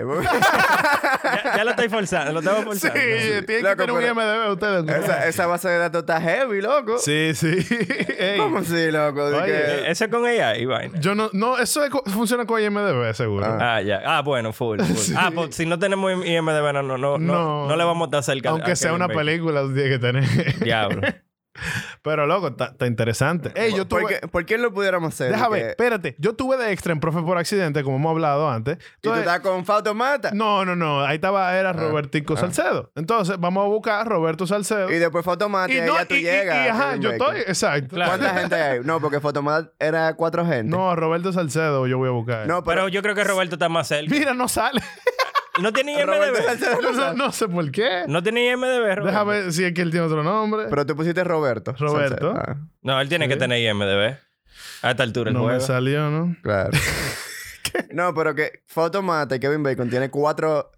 Ya lo estoy forzando, lo estamos Sí, forzando. tienen que Loco, tener un pero- IMDb ustedes. ¿no? esa base de datos está heavy, loco. Sí. Ey. ¿Cómo así, loco? De Oye, que- Eso es con ella y vaina. Yo no, eso funciona con IMDb, seguro. Ya. Bueno, full. Pues si no tenemos IMDb, no le vamos a estar cerca. Aunque sea una película, tú tienes que tener. Diablo. Pero, loco, está interesante. Ey, yo tuve... ¿Por qué lo pudiéramos hacer? Déjame De ver, que- espérate. Yo tuve de extra en Profe por Accidente, como hemos hablado antes. ¿Y tú Entonces, estás con Fotomata? no. Ahí era Robertico Salcedo. Entonces, vamos a buscar a Roberto Salcedo. Y después Fotomata y, no, ya tú llegas. ajá, Kevin yo Bacon. estoy... Exacto. Claro. ¿Cuánta gente hay? No, porque Fotomata era 4 gente. No, Roberto Salcedo yo voy a buscar. No, Pero yo creo que Roberto está más cerca. Mira, no sale. No tiene Roberto IMDb. Salcedo Yo no sabe. no sé por qué. No tiene IMDb, Roberto. Déjame ver si es que él tiene otro nombre. Pero tú pusiste Roberto. Roberto. Salcedo. Ah, No, él tiene que tener IMDb. A esta altura el No me juego. salió, ¿no? claro. No, pero que Fotomata y Kevin Bacon tiene 4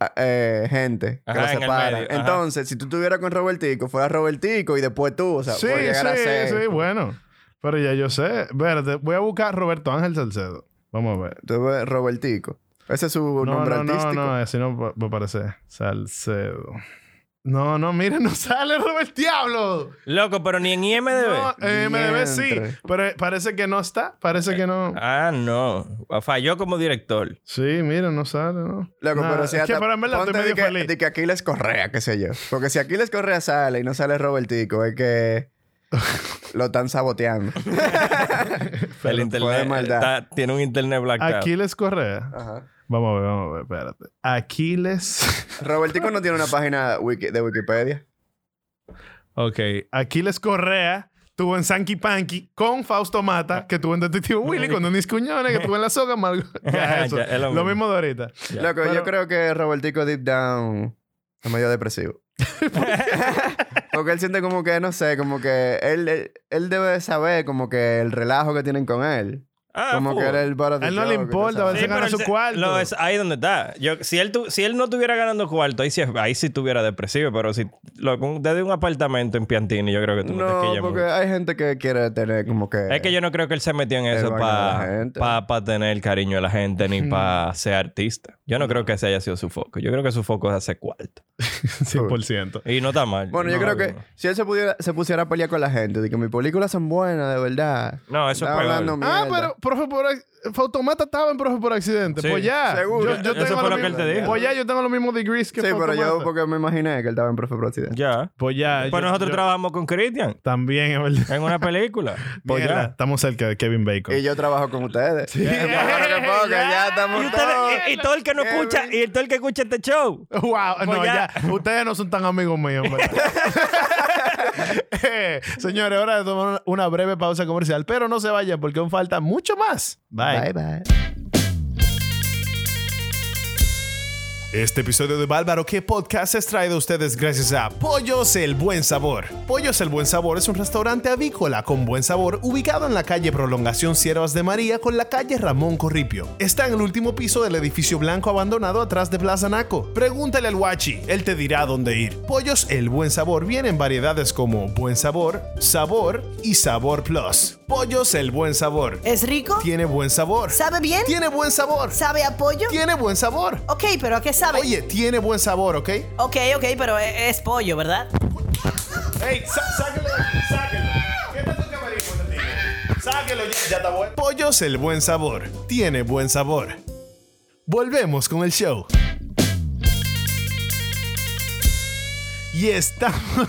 gente que Ajá, lo en el separan. medio, ajá. Entonces, si tú estuvieras con Robertico, fuera Robertico y después tú, o sea, Sí, puede llegar a ser. sí, bueno. Pero ya yo sé. Espérate, voy a buscar a Roberto Ángel Salcedo. Vamos a ver. Tú ves Robertico. Ese es su nombre artístico. No, así no va a aparecer. Salcedo. No, mira, no sale Robert Diablo. Loco, pero ni en IMDb. No, MDB sí. Diantre. Pero parece que no está. Parece que no. No. Falló como director. Sí, mira, no sale, ¿no? Loco, Nada. pero si Es que hasta... pero en verdad estoy ponte medio de feliz. de que Aquiles Correa, qué sé yo. Porque si Aquiles Correa sale y no sale Robertico, es que lo están saboteando. El fue de internet maldad. tiene un internet blackout. Aquiles Correa. Ajá. Vamos a ver, espérate. Aquiles. Robertico no tiene una página de Wikipedia. Ok. Aquiles Correa tuvo en Sanky Panky con Fausto Mata, que tuvo en Detective Willy, con Denise Cuñones, que tuvo en La Soga. Ya, eso. Ya, es lo lo mismo. mismo de ahorita. Ya. Loco, Pero- yo creo que Robertico deep down es medio depresivo. Porque él siente como que, no sé, como que él debe de saber como que el relajo que tienen con él. Como full. que era el butt of the A él no le joke, importa, tú a él sabes. se gana pero su cuarto. es ahí donde está. Si él no estuviera ganando cuarto, ahí sí estuviera depresivo. Pero si desde un apartamento en Piantini, yo creo que tú no te No, quillas porque mucho. hay gente que quiere tener como que... Es que yo no creo que él se metió en eso vaina de la gente. para tener el cariño de la gente ni para ser artista. Yo no creo que ese haya sido su foco. Yo creo que su foco es hacer cuarto. 100%. Y no está mal. Bueno, yo No, creo que no. si él se pusiera a pelear con la gente, de que mis películas son buenas, de verdad. No, eso es Está peor. hablando Ah, mierda. pero profe por Fautomata estaba en Profe por Accidente. Sí, pues ya. seguro. Yo Eso tengo fue lo lo que él mismo- te dijo. Pues ya yo tengo los mismos degrees que Sí, pero yo Fautomata. porque me imaginé que él estaba en Profe por Accidente. Ya. Pues ya. Pues nosotros trabajamos con Christian También, es verdad. en una película. Pues Mierda, ya. estamos cerca de Kevin Bacon. Y yo trabajo con ustedes. Sí. Ya, Ya estamos Y, todos. todo el que no Kevin. escucha, y todo el que escucha este show. Wow, no, ya. ya. Ustedes no son tan amigos míos, ¿verdad? Señores, hora de tomar una breve pausa comercial, pero no se vayan porque aún falta mucho más. Bye. Bye, bye. Este episodio de Bálvaro ¿Qué Podcast es traído a ustedes gracias a Pollos El Buen Sabor. Pollos El Buen Sabor es un restaurante avícola con buen sabor ubicado en la calle Prolongación Siervas de María con la calle Ramón Corripio. Está en el último piso del edificio blanco abandonado atrás de Plaza Naco. Pregúntale al Guachi, él te dirá dónde ir. Pollos El Buen Sabor viene en variedades como Buen Sabor, Sabor y Sabor Plus. Pollos El Buen Sabor. ¿Es rico? Tiene buen sabor. ¿Sabe bien? Tiene buen sabor. ¿Sabe a pollo? Tiene buen sabor. Ok, pero ¿a qué sabe? Oye, tiene buen sabor, ¿ok? Ok, pero es pollo, ¿verdad? ¡Ey! ¡Sáquelo! ¿Qué te toca marico, te digo? Sáquelo, ya está bueno. Pollos El Buen Sabor. Tiene buen sabor. Volvemos con el show. Y estamos...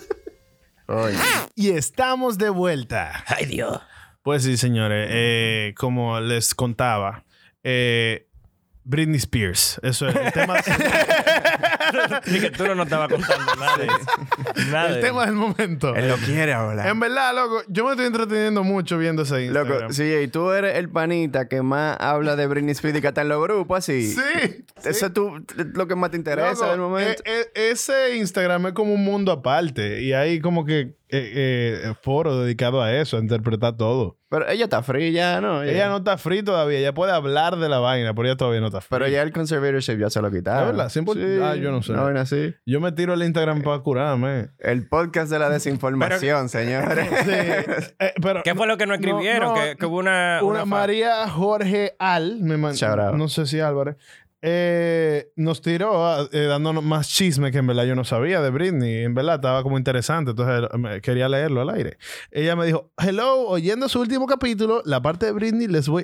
Y estamos de vuelta. Ay, Dios. Pues sí, señores. Como les contaba, Britney Spears. Eso es el tema. Ni que tú no estabas contando nada de eso. Nada El de tema del momento. Él lo quiere ahora. En verdad, loco, yo me estoy entreteniendo mucho viendo ese Instagram. Loco, sí, y tú eres el panita que más habla de Britney Spears y que está en los grupos así. Sí. Eso es lo que más te interesa Loco, del momento. Ese Instagram es como un mundo aparte. Y hay como que foro dedicado a eso, a interpretar todo. Pero ella está fría ya, ¿no? Ella no está free todavía. Ella puede hablar de la vaina, pero ella todavía no está free. Pero ya el conservatorship ya se lo quitaron. ¿Es verdad? Siempre... Sí, yo no sé. una vaina así. Yo me tiro el Instagram para curarme. El podcast de la desinformación, señores. Sí. Pero, ¿Qué fue lo que no escribieron? Que hubo una María Jorge Al, Shout out. no sé si Álvarez, nos tiró dándonos más chisme que en verdad yo no sabía de Britney. En verdad estaba como interesante, entonces quería leerlo al aire. Ella me dijo, hello, oyendo su último capítulo, la parte de Britney les voy...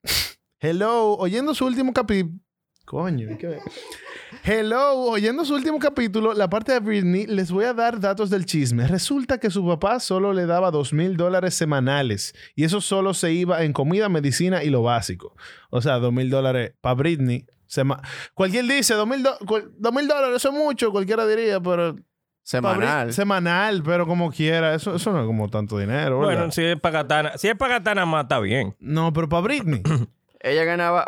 Hello, oyendo su último capítulo... Coño, ¿qué? Hello, oyendo su último capítulo, la parte de Britney, les voy a dar datos del chisme. Resulta que su papá solo le daba $2,000 semanales y eso solo se iba en comida, medicina y lo básico. O sea, $2,000 para Britney. Cualquier dice $2,000, eso es mucho, cualquiera diría, pero... Semanal, pero como quiera. Eso no es como tanto dinero, ¿verdad? Bueno, si es para Gatana más está bien. No, pero para Britney. Ella ganaba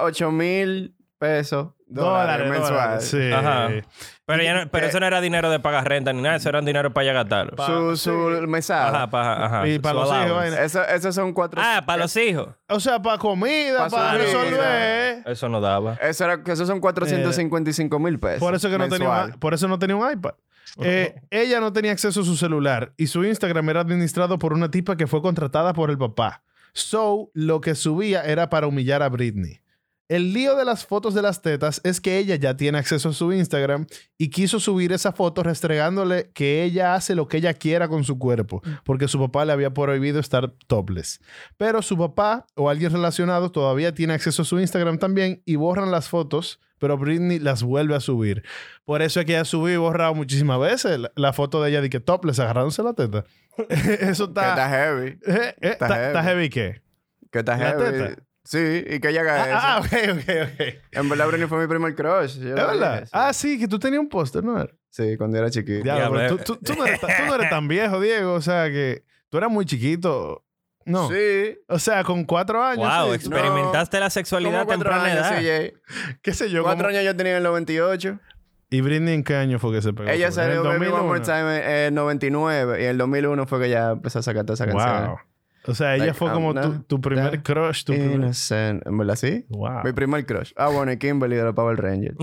$8,000 dólares mensuales. Sí. Ajá. Pero eso no era dinero de pagar renta ni nada. Eso era dinero para ella gastarlo. Su mesada. Ajá. Y para los hijos, vaina. Esos son 4... Para los hijos. O sea, para comida, para su vida. resolver. Eso no daba. Esos son $455,000. Por eso que no tenía un iPad. Ella no tenía acceso a su celular y su Instagram era administrado por una tipa que fue contratada por el papá. So, lo que subía era para humillar a Britney. El lío de las fotos de las tetas es que ella ya tiene acceso a su Instagram y quiso subir esa foto restregándole que ella hace lo que ella quiera con su cuerpo, porque su papá le había prohibido estar topless. Pero su papá o alguien relacionado todavía tiene acceso a su Instagram también y borran las fotos, pero Britney las vuelve a subir. Por eso es que ella subió y borrado muchísimas veces la foto de ella de que topless agarrándose la teta. Eso está... Está heavy. ¿Está heavy qué? Que está ¿La heavy. teta? Sí, y que ella haga eso. Ok. En verdad, Britney fue mi primer crush. ¿Es verdad? Sí, que tú tenías un póster, ¿no? Sí, cuando era chiquito. Diablo, pero tú no eres tan viejo, Diego. O sea, que tú eras muy chiquito. No. Sí. O sea, con 4 años. Wow, sí. experimentaste la sexualidad a Como 4 temprana años, edad. sí, Jay. ¿Qué sé yo? 4 años yo tenía en el 98. ¿Y Britney en qué año fue que se pegó? Ella ¿En salió el Baby One 2001? More Time en el 99. Y en el 2001 fue que ya empezó a sacar toda esa canción. Wow. O sea, ella Like, fue como tu primer crush. Innocent. ¿En verdad sí? Wow. Mi primer crush. Bueno, y Kimberly de los Power Rangers.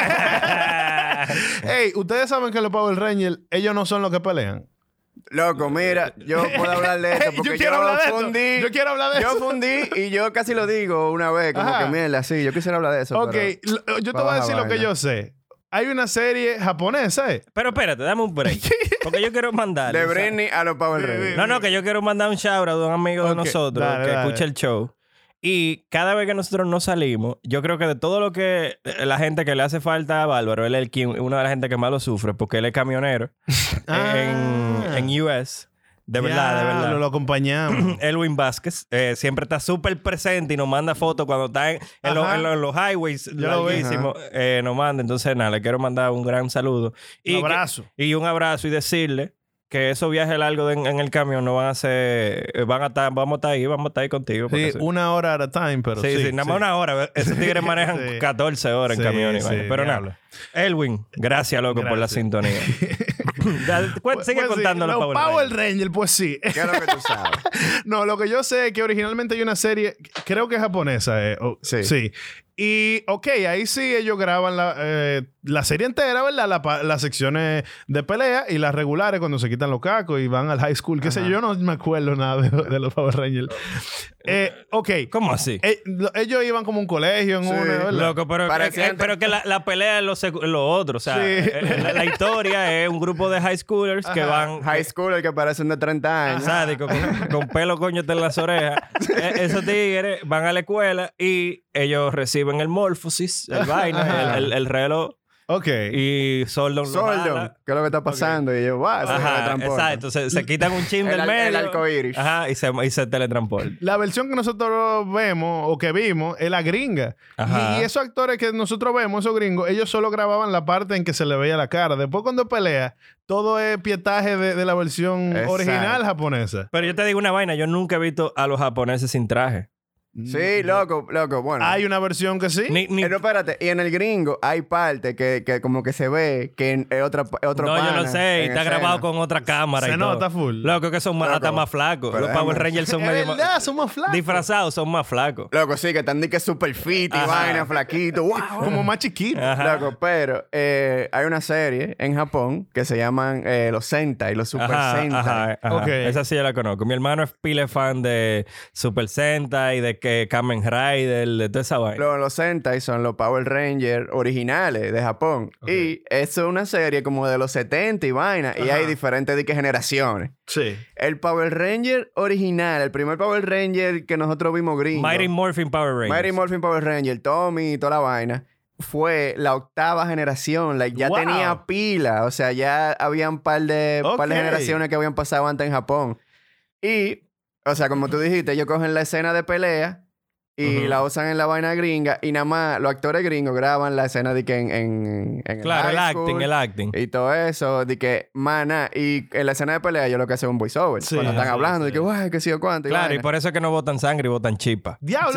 Hey, ustedes saben que los Power Rangers, ellos no son los que pelean. Loco, mira, yo puedo hablar de esto porque quiero hablar de eso. fundí. Yo quiero hablar de Yo eso. fundí y yo casi lo digo una vez, como Ajá. que mierda, sí, yo quisiera hablar de eso. Ok, pero yo te voy a decir lo que yo sé. Hay una serie japonesa, Pero espérate, dame un break. Porque yo quiero mandarle. de o sea, Britney a los Power Rangers. No, que yo quiero mandar un shout out a un amigo de Ok, nosotros dale, que dale. escucha el show. Y cada vez que nosotros nos salimos, yo creo que de todo lo que la gente que le hace falta a Bárbaro, él es una de las gente que más lo sufre porque él es camionero en US. De verdad. Lo acompañamos. Elwin Vázquez siempre está súper presente y nos manda fotos cuando está en los highways lo vi. larguísimos. Nos manda. Entonces, nada, le quiero mandar un gran saludo. Un abrazo. Y un abrazo y decirle que esos viajes largos en el camión no van a ser... vamos a estar ahí contigo. Sí, porque 1 hora at a time, pero sí. sí, nada más 1 hora. Esos tigres manejan 14 horas en camión. Pero nada. Elwin, gracias, loco, por la sintonía. Sigue contando los Power Rangers. Pues sí. ¿Qué es lo que tú sabes? No, lo que yo sé es que originalmente hay una serie, creo que es japonesa. Sí. Y, ok, ahí sí ellos graban la serie entera, ¿verdad? Las secciones de pelea y las regulares cuando se quitan los cacos y van al high school. Qué sé yo, no me acuerdo nada de los Power Rangers. Ok. ¿Cómo así? Ellos iban como a un colegio en una, ¿verdad? Loco, pero que la pelea es lo otro. O sea, la historia es un grupo de high schoolers que van... High schoolers que parecen de 30 años. Sádico, con pelo coño en las orejas. Esos tigres van a la escuela y ellos reciben el morfosis, el vaina, el reloj. Ok. Y Soldon ¿qué es lo que está pasando? Y yo, ¡guau! Ajá, exacto. Se quitan un chin del medio. El arcoíris. Ajá, y se teletransportan. La versión que nosotros vemos o que vimos es la gringa. Ajá. Y esos actores que nosotros vemos, esos gringos, ellos solo grababan la parte en que se le veía la cara. Después cuando pelea, todo es pietaje de la versión original japonesa. Pero yo te digo una vaina. Yo nunca he visto a los japoneses sin traje. Sí, loco, bueno. Hay una versión que sí. Pero espérate, y en el gringo hay parte que como que se ve que es otro No, pana yo lo sé. Y en está escena. grabado con otra cámara Se y todo. nota full. Loco, que son hasta más flacos. Los Power Rangers son Es medio verdad, son más flacos. disfrazados, son más flacos. Loco, sí, que están de que super fit y Ajá. vaina, flaquito. ¡Wow! Como más chiquitos. Ajá. Loco, pero hay una serie en Japón que se llaman los Sentai, los Super Sentai. Ajá. Ok. Esa sí yo la conozco. Mi hermano es pile fan de Super Sentai, de que Kamen Rider, de toda esa vaina. Los Sentai son los Power Rangers originales de Japón. Y eso es una serie como de los 70 y vaina. Y hay diferentes generaciones. Sí. El Power Ranger original, el primer Power Ranger que nosotros vimos gringo. Mighty Morphin Power Rangers. Mighty Morphin Power Ranger, Tommy y toda la vaina. Fue la 8ª generación. Ya Wow. tenía pila. O sea, ya habían par de generaciones que habían pasado antes en Japón. Y, o sea, como tú dijiste, ellos cogen la escena de pelea y la usan en la vaina gringa. Y nada más los actores gringos graban la escena de que en Claro, el high school acting. y todo eso. De que, mana, y en la escena de pelea yo lo que hacen es un voiceover. Sí, cuando están sí, hablando, sí. de que, guay, que sí o cuánto. Claro, y vaina. por eso es que no botan sangre y botan chispa. Diablo.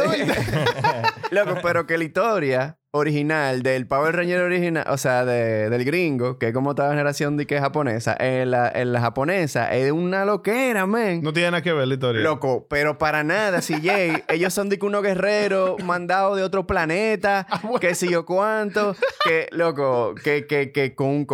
Loco, pero que la historia original del Power Ranger original, o sea, del gringo, que es como toda generación de que es japonesa, en la japonesa es una loquera, men. No tiene nada que ver la historia. Loco, pero para nada, CJ. Ellos son de que unos guerreros mandados de otro planeta, que si yo cuánto, que, loco, que con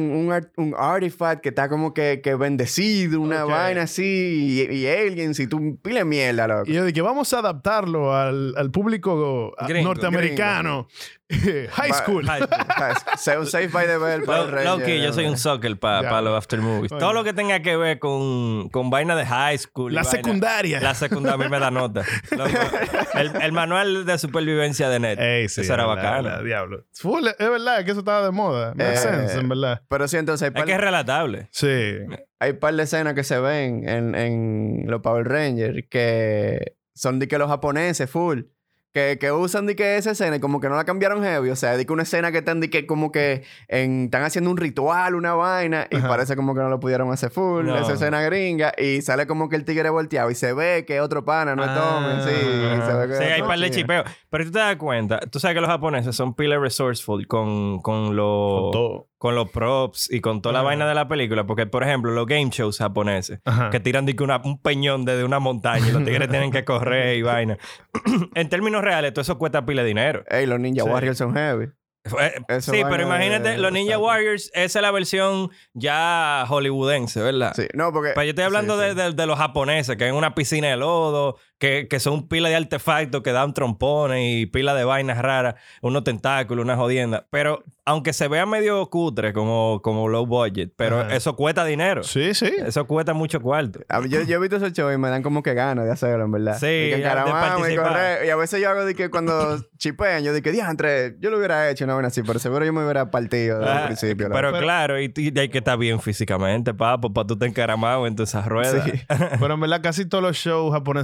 un artifact que está como que bendecido, una vaina así, y aliens, y tú pile mierda, loco. Y yo dije, vamos a adaptarlo al público Gringo, norteamericano. High school. Sea un safe by the bell, Power Ranger. Loki, yo soy un sucker para los after movies. Oye. Todo lo que tenga que ver con vaina de high school. y La vaina- secundaria. La secundaria a mí me da nota. Loco, el manual de supervivencia de Net. Ey, sí, Eso era verdad, bacano. verdad, diablo. Full, es verdad que eso estaba de moda. Makes sense, en verdad. Pero sí, entonces Es que es relatable. Sí. hay par de escenas que se ven en los Power Rangers que son de que los japoneses full. Que usan de que esa escena y como que no la cambiaron heavy. O sea, de que una escena que están de que como que están haciendo un ritual, una vaina, y parece como que no lo pudieron hacer full. No. Esa escena gringa, y sale como que el tigre volteado y se ve que es otro pana, no es Tommy, sí. Y se ve que Sí, es hay otro, par de sí. chipeo. Pero tú te das cuenta, tú sabes que los japoneses son pile resourceful con Todo. los props y con toda la vaina de la película. Porque, por ejemplo, los game shows japoneses Ajá. que tiran de que un peñón desde una montaña y los tigres tienen que correr y vaina. En términos reales, todo eso cuesta pile de dinero. Ey, los Ninja Warriors son heavy. Eso Sí, vaina pero imagínate, de- los Ninja Warriors, esa es la versión ya hollywoodense, ¿verdad? Sí, no, porque... Pero yo estoy hablando sí, sí. de los japoneses, que en una piscina de lodo, que son pila de artefactos que dan trompones y pila de vainas raras, unos tentáculos, una jodienda. Pero aunque se vea medio cutre como low budget, pero Ajá. eso cuesta dinero. Sí, sí. Eso cuesta mucho cuarto. A mí, yo he visto esos shows y me dan como que ganas de hacerlo, en verdad. Sí, De que de encaramamos y participar. correr. Y a veces yo hago de que cuando chipean, yo digo, diantre, yo lo hubiera hecho una vaina así, pero seguro yo me hubiera partido desde el Ah, principio. ¿no? pero claro, y hay que estar bien físicamente, papo, para tú te encaramado en todas esas ruedas. Sí. Pero en verdad casi todos los shows japoneses yo no entiendo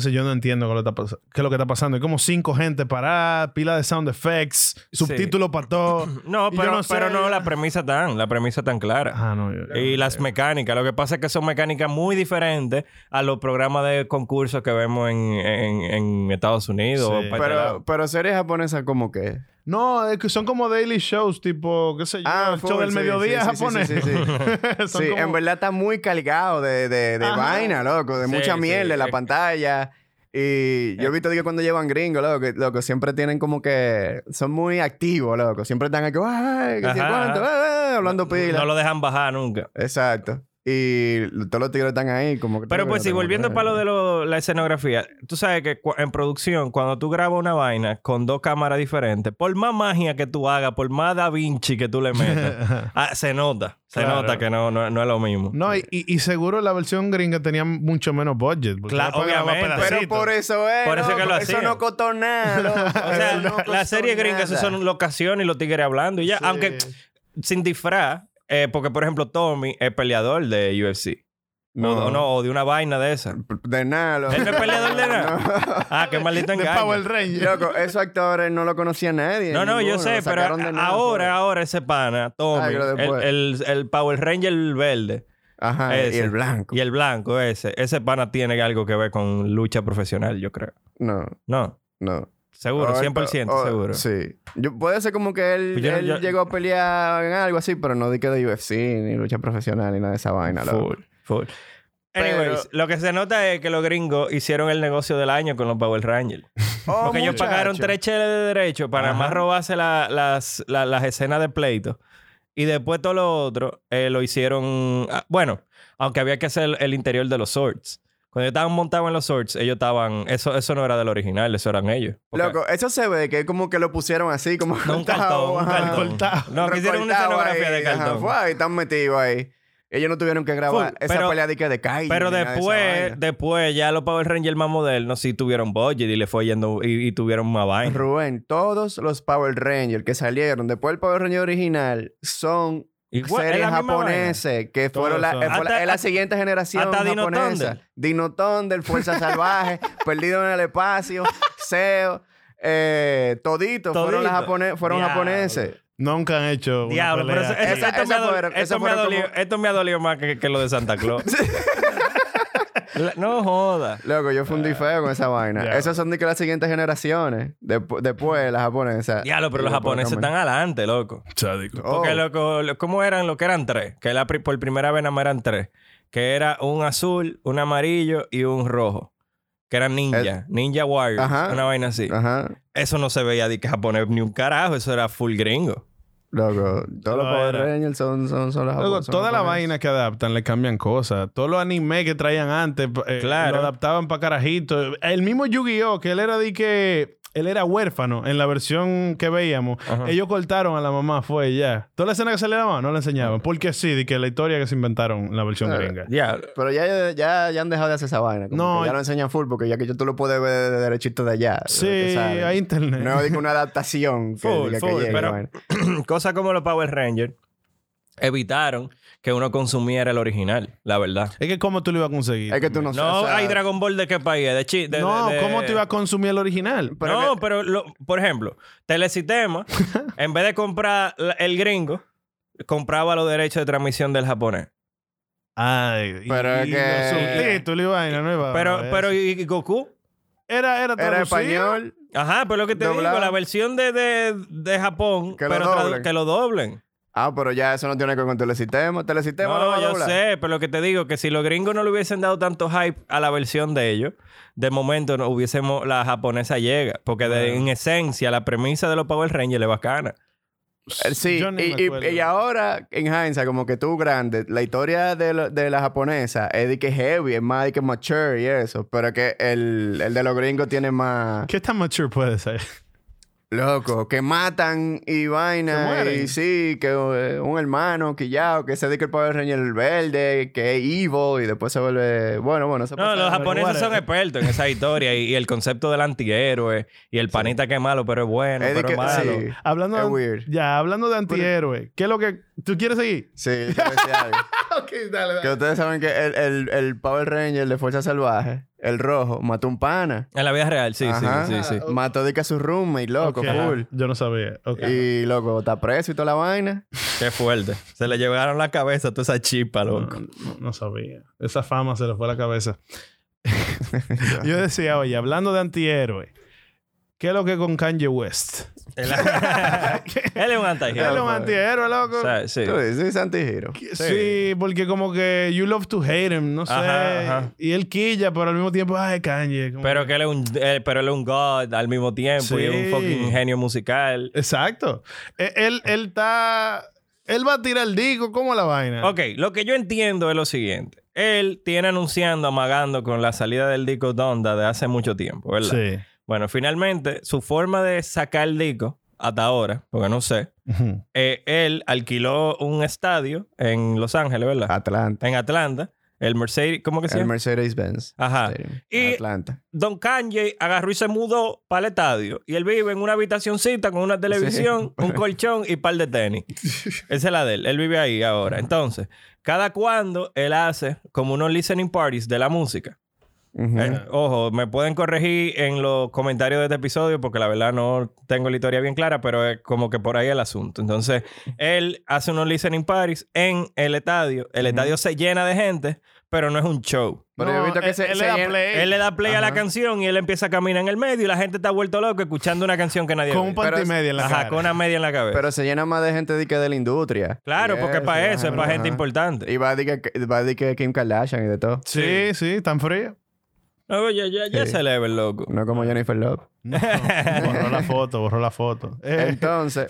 entiendo qué es lo que está pasando. Hay como 5 gente parada, pila de sound effects, subtítulos para todo. No, Y pero yo no sé- pero no la premisa tan clara. Ah, no. Y las mecánicas. Lo que pasa es que son mecánicas muy diferentes a los programas de concursos que vemos en Estados Unidos. Sí. O para este lado. Pero series japonesas como que... No, es que son como daily shows, tipo, qué sé yo, el show full, del sí, mediodía sí, japonés. Sí, Son Sí, como- en verdad está muy cargado de Ajá. vaina, loco. De Sí, mucha sí. mierda en la pantalla. Y yo he visto que cuando llevan gringos, loco, siempre tienen como que... Son muy activos, loco. Siempre están aquí, ¡ay! Que si Ajá, cuánto, hablando pila. No lo dejan bajar nunca. Exacto. Y todos los tigres están ahí como que... Pero pues sí, volviendo para lo de la escenografía, tú sabes que en producción, cuando tú grabas una vaina con 2 cámaras diferentes, por más magia que tú hagas, por más Da Vinci que tú le metas, se nota. Se Claro. nota que no es lo mismo. No, y seguro la versión gringa tenía mucho menos budget. porque Claro, no puede grabar obviamente. Pero pedacitos. por eso es, Por eso loco. que lo Eso hacían. no costó nada, loco. O sea, Eso no la costó serie gringa, eso nada. son locaciones y los tigres hablando y ya. Sí. Aunque sin disfraz, porque por ejemplo Tommy es peleador de UFC. O de una vaina de esa. De nada, loco. ¿Él no es peleador de nada? No. Ah, qué maldito De engaño. Power Ranger. Loco, esos actores no lo conocía nadie. No, yo ninguno, sé, lo pero sacaron de nada, ahora ese pana, Tommy, pero después. el Power Ranger verde Ajá, y ese. el blanco. y el blanco ese pana tiene algo que ver con lucha profesional, yo creo. No, No, no. seguro, O- 100% o- seguro. Sí. Puede ser como que él, Pues yo no- él yo- llegó a pelear en algo así, pero no di que de UFC, ni lucha profesional, ni nada de esa vaina, loco. Full. Anyways, lo que se nota es que los gringos hicieron el negocio del año con los Power Rangers. Oh, Porque ellos muchacho. pagaron 3 cheles de derecho para nada más robarse las escenas de pleito. Y después todo lo otro lo hicieron... Bueno, aunque había que hacer el interior de los swords. Cuando ellos estaban montados en los swords, ellos estaban... Eso no era del original, eso eran ellos. Porque- Loco, eso se ve que como que lo pusieron así, como No, un cartón, un ajá. cartón. Cortado. No, que hicieron una Recortado escenografía ahí, de ajá, cartón. fue ahí, están metidos ahí. Ellos no tuvieron que grabar Full, esa pero- pelea de que de Kai. Pero después ya los Power Rangers más modernos sí tuvieron budget y le fue yendo y tuvieron más vaina. Rubén, todos los Power Rangers que salieron después del Power Ranger original son Igual, es series la misma japoneses que Todos fueron son. es la siguiente generación hasta Dino japonesa. Thunder. Dino Thunder, Fuerza Salvaje, Perdido en el Espacio, Seo, toditos fueron, fueron Diablo. japoneses. Nunca han hecho una Diablo, pero pelea. Esa fueron como- esto me ha dolido más que lo de Santa Claus. No joda. Loco, yo fundí feo con esa vaina. Ya. Esas son de que las siguientes generaciones. Después las japonesas. Diablo, pero Y los después japoneses cambian. están adelante, loco. Sádico. Oh. Porque, loco, ¿cómo eran? Lo que eran 3. Que por primera vez nada más eran 3. Que era un azul, un amarillo y un rojo. Que eran ninja. Ninja Warriors. Ajá. Una vaina así. Ajá. Eso no se veía de que japonés ni un carajo. Eso era full gringo. Loco, todos los No, Power era. Rangers son los Luego, japoneses. toda la vaina que adaptan le cambian cosas. Todos los animes que traían antes Claro. lo adaptaban para carajitos. El mismo Yu-Gi-Oh! Que él era de que... Él era huérfano en la versión que veíamos. Ajá. Ellos cortaron a la mamá, fue ya. Toda la escena que se le daba no la enseñaban. Porque sí, de que la historia que se inventaron en la versión gringa. Diablo. Pero ya han dejado de hacer esa vaina. Como No, que ya lo enseñan full porque ya que tú lo puedes ver de derechito de allá. de lo Sí, que sale. hay internet. No digo una adaptación que Full, diga que full, llegue, pero- vaina. Cosas como los Power Rangers evitaron que uno consumiera el original, la verdad. Es que ¿cómo tú lo ibas a conseguir? Es que tú no sabes. No o sea, hay Dragon Ball de qué país, de Chile. No, ¿cómo te ibas a consumir el original? pero No, que- pero por ejemplo, Telesistema, en vez de comprar el gringo, compraba los derechos de transmisión del japonés. Ay, Pero es que- los subtítulos y vaina, no iba a ver Pero eso. ¿y Goku? Era Era traducido. español. Ajá, pero lo que te Doblado. digo, la versión de Japón, Que lo pero doblen. que lo doblen. Ah, pero ya eso no tiene que ver con Telesistema. Telesistema No, va a yo doblar. sé, pero lo que te digo, que si los gringos no le hubiesen dado tanto hype a la versión de ellos, de momento no hubiésemos, la japonesa llega. Porque en esencia, la premisa de los Power Rangers es bacana. Sí, Yo ni me acuerdo. y ahora en hindsight, como que tú grande, la historia de la japonesa es de que heavy, es más de que mature y eso, pero que el de los gringos tiene más ¿Qué tan mature puede ser? loco, que matan y ¿Se vaina mueren? y sí, que un hermano quillao, que se dedica el Power Ranger el verde, que es evil y después se vuelve bueno, se No, pasa- los japoneses igual, son expertos en esa historia y el concepto del antihéroe y el panita que es malo, pero es bueno, Es de pero que- es malo. sí. Hablando Es de, weird. Ya, hablando de antihéroe, ¿qué es lo que... ¿Tú quieres seguir? Sí, yo decía algo. Ok, dale, Que ustedes saben que el Power Ranger de Fuerza Salvaje el rojo, mató un pana. En la vida real, sí. Mató de que a su roommate, loco, Ok. full. Yo no sabía. Ok. Y, loco, está preso y toda la vaina. Qué fuerte. Se le llevaron la cabeza a toda esa chispa, loco. No sabía. Esa fama se le fue a la cabeza. Yo decía, oye, hablando de antihéroe, ¿qué es lo que con Kanye West? Él es un Él anti-hero. es un antihéroe, loco. O sea, sí. Tú dices antihero. Sí, porque como que you love to hate him, no sé. Ajá. Y él quilla, pero al mismo tiempo, ay, Kanye. como Pero que él es un god al mismo tiempo y es Sí. un fucking genio musical. Exacto. Él está... Él va a tirar el disco, ¿cómo la vaina? Ok, lo que yo entiendo es lo siguiente. Él tiene anunciando, amagando con la salida del disco Donda de hace mucho tiempo, ¿verdad? Sí. Bueno, finalmente, su forma de sacar el disco, hasta ahora, porque no sé, Ujú. él alquiló un estadio en Los Ángeles, ¿verdad? Atlanta. En Atlanta. El Mercedes, ¿cómo que se El llama? Mercedes-Benz. Ajá. Stadium. Y- Atlanta. Don Kanye agarró y se mudó para el estadio. Y él vive en una habitacioncita con una televisión, un colchón y par de tenis. Esa es la de él. Él vive ahí ahora. Entonces, cada cuando él hace como unos listening parties de la música. Ujú. Ojo, me pueden corregir en los comentarios de este episodio porque la verdad no tengo la historia bien clara, pero es como que por ahí el asunto. Entonces, él hace unos listening parties en el estadio. El estadio se llena de gente, pero no es un show. Pero yo he visto que él le da llena- play. Él le da play a la Ajá. canción y él empieza a caminar en el medio y la gente está vuelto loco escuchando una canción que nadie Con ve. un panty Pero- media en la Ajá, cara. con una media en la cabeza. Pero se llena más de gente de la industria. Claro, Y porque es para eso, es para ajá. gente importante. Y va de que Kim Kardashian y de todo. Sí, sí, tan frío. No, ya Sí. se le ve el loco. No como Jennifer Love. No, borró la foto. Entonces,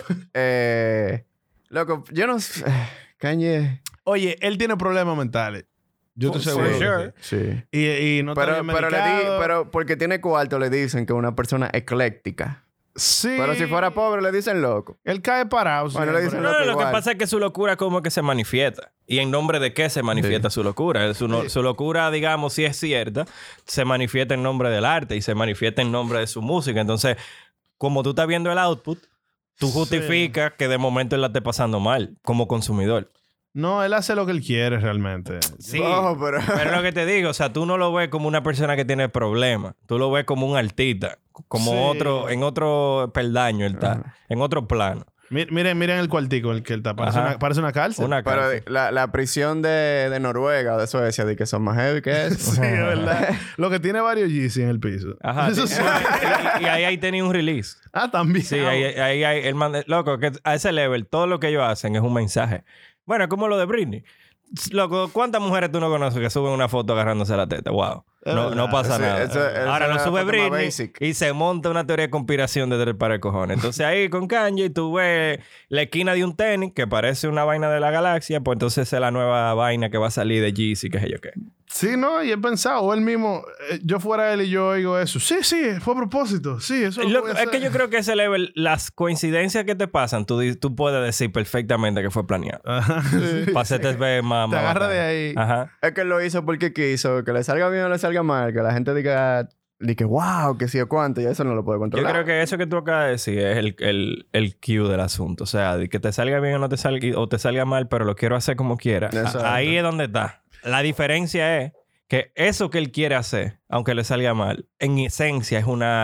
loco, yo no sé. Kanye. Oye, él tiene problemas mentales. Yo estoy For seguro. que sure. sí. Sí. Y no está Pero, bien pero, medicado. pero porque tiene cuarto le dicen que es una persona ecléctica. Sí. Pero si fuera pobre le dicen loco. Él cae parado. Bueno, siempre. le dicen No, lo que igual. pasa es que su locura como que se manifiesta. ¿Y en nombre de qué se manifiesta su locura? Su locura, digamos, si es cierta, se manifiesta en nombre del arte y se manifiesta en nombre de su música. Entonces, como tú estás viendo el output, tú justificas que de momento él la esté pasando mal como consumidor. No, él hace lo que él quiere realmente. Sí, No, pero... pero lo que te digo, o sea, tú no lo ves como una persona que tiene problemas. Tú lo ves como un artista, como Sí. en otro peldaño él está, Ajá. en otro plano. Miren el cuartico en el que él está. Ajá. Parece una cárcel. Una Pero cárcel. la prisión de Noruega o de Suecia, de que son más heavy que eso. Sí, es verdad. Lo que tiene varios Yeezy en el piso. Ajá. Eso sí. sí. Y ahí tenía un release. Ah, también. Sí, ahí el man... Loco, que a ese level, todo lo que ellos hacen es un mensaje. Bueno, es como lo de Britney. Loco, ¿cuántas mujeres tú no conoces que suben una foto agarrándose la teta? Wow. Es No verdad. pasa Sí, nada. eso Ahora es lo la sube foto más Britney basic. y se monta una teoría de conspiración de tres para el cojones. Entonces ahí con Kanye tú ves la esquina de un tenis que parece una vaina de la galaxia, pues entonces es la nueva vaina que va a salir de Yeezy, qué sé yo qué. Sí, no, y he pensado, o él mismo, yo fuera él y yo oigo eso. Sí, fue a propósito. Sí, eso lo voy a Es hacer. que yo creo que ese level, las coincidencias que te pasan, tú puedes decir perfectamente que fue planeado. Ajá. Sí. Para hacerte ver más. Te más agarra bacano. de ahí. Ajá. Es que lo hizo porque quiso, que le salga bien o le salga mal, que la gente diga, wow, que sí o cuánto, y eso no lo puede Yo controlar. creo que eso que tú acabas de decir es el cue del asunto. O sea, de que te salga bien o no te salga, o te salga mal, pero lo quiero hacer como quiera. Exacto. Ahí es donde está. La diferencia es que eso que él quiere hacer, aunque le salga mal, en esencia es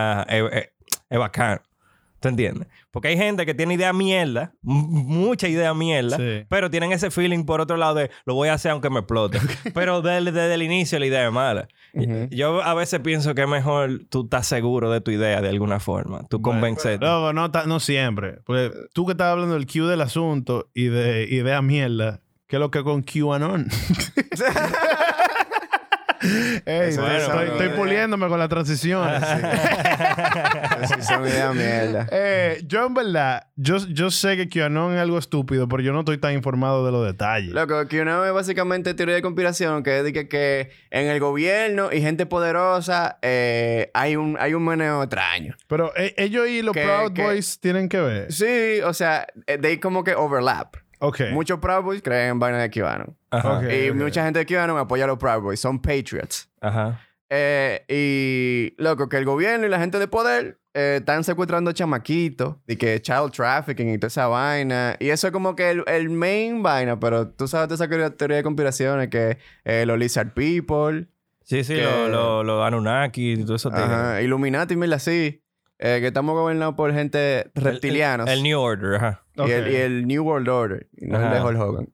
es bacano. ¿Te entiendes? Porque hay gente que tiene idea mierda, mucha idea mierda, Sí. pero tienen ese feeling por otro lado de lo voy a hacer aunque me explote. Pero desde el inicio la idea es mala. Ujú. Yo a veces pienso que es mejor tú estás seguro de tu idea de alguna forma. Tú convencerte. Luego, no siempre. Porque tú que estás hablando del Q del asunto y de idea mierda, ¿qué es lo que con QAnon? Ey, Eso bueno, estoy bueno. puliéndome con las transiciones. Sí, son ideas mierda. Yo en verdad, yo sé que QAnon es algo estúpido, pero yo no estoy tan informado de los detalles. Loco, que una es básicamente teoría de conspiración, que es de que en el gobierno y gente poderosa hay un meneo extraño. Pero ellos y los Que- Proud que- Boys tienen que ver. Sí, o sea, they como que overlap. Ok. Muchos Proud Boys creen en vainas de QAnon. Ajá. Ok. Y mucha gente de QAnon apoya a los Proud Boys. Son patriots. Ajá. Y, loco, que el gobierno y la gente de poder están secuestrando chamaquitos. Y que child trafficking y toda esa vaina. Y eso es como que el main vaina. Pero tú sabes de esa teoría de conspiraciones que los lizard people... Sí, sí, Que- los Anunnaki y todo eso. Ajá, Illuminati, mira, sí. Que estamos gobernados por gente reptilianos. El New Order, ajá. Y el New World Order. Y no el de Ajá. Hulk Hogan.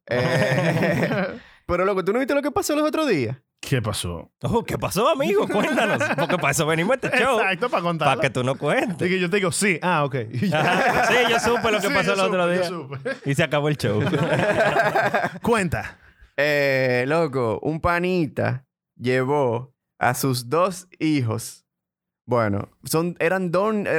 Pero loco, ¿tú no viste lo que pasó los otros días? ¿Qué pasó? Oh, ¿qué pasó, amigo? Cuéntanos. Porque para eso venimos a este show. Exacto, para contar. Para que tú no cuentes. Y que yo te digo, sí. Ah, ok. Ajá. Sí, yo supe lo que Sí, pasó yo el otro supe, día. yo supe. Y se acabó el show. Cuenta. Loco, un panita llevó a sus 2 hijos. Bueno, eran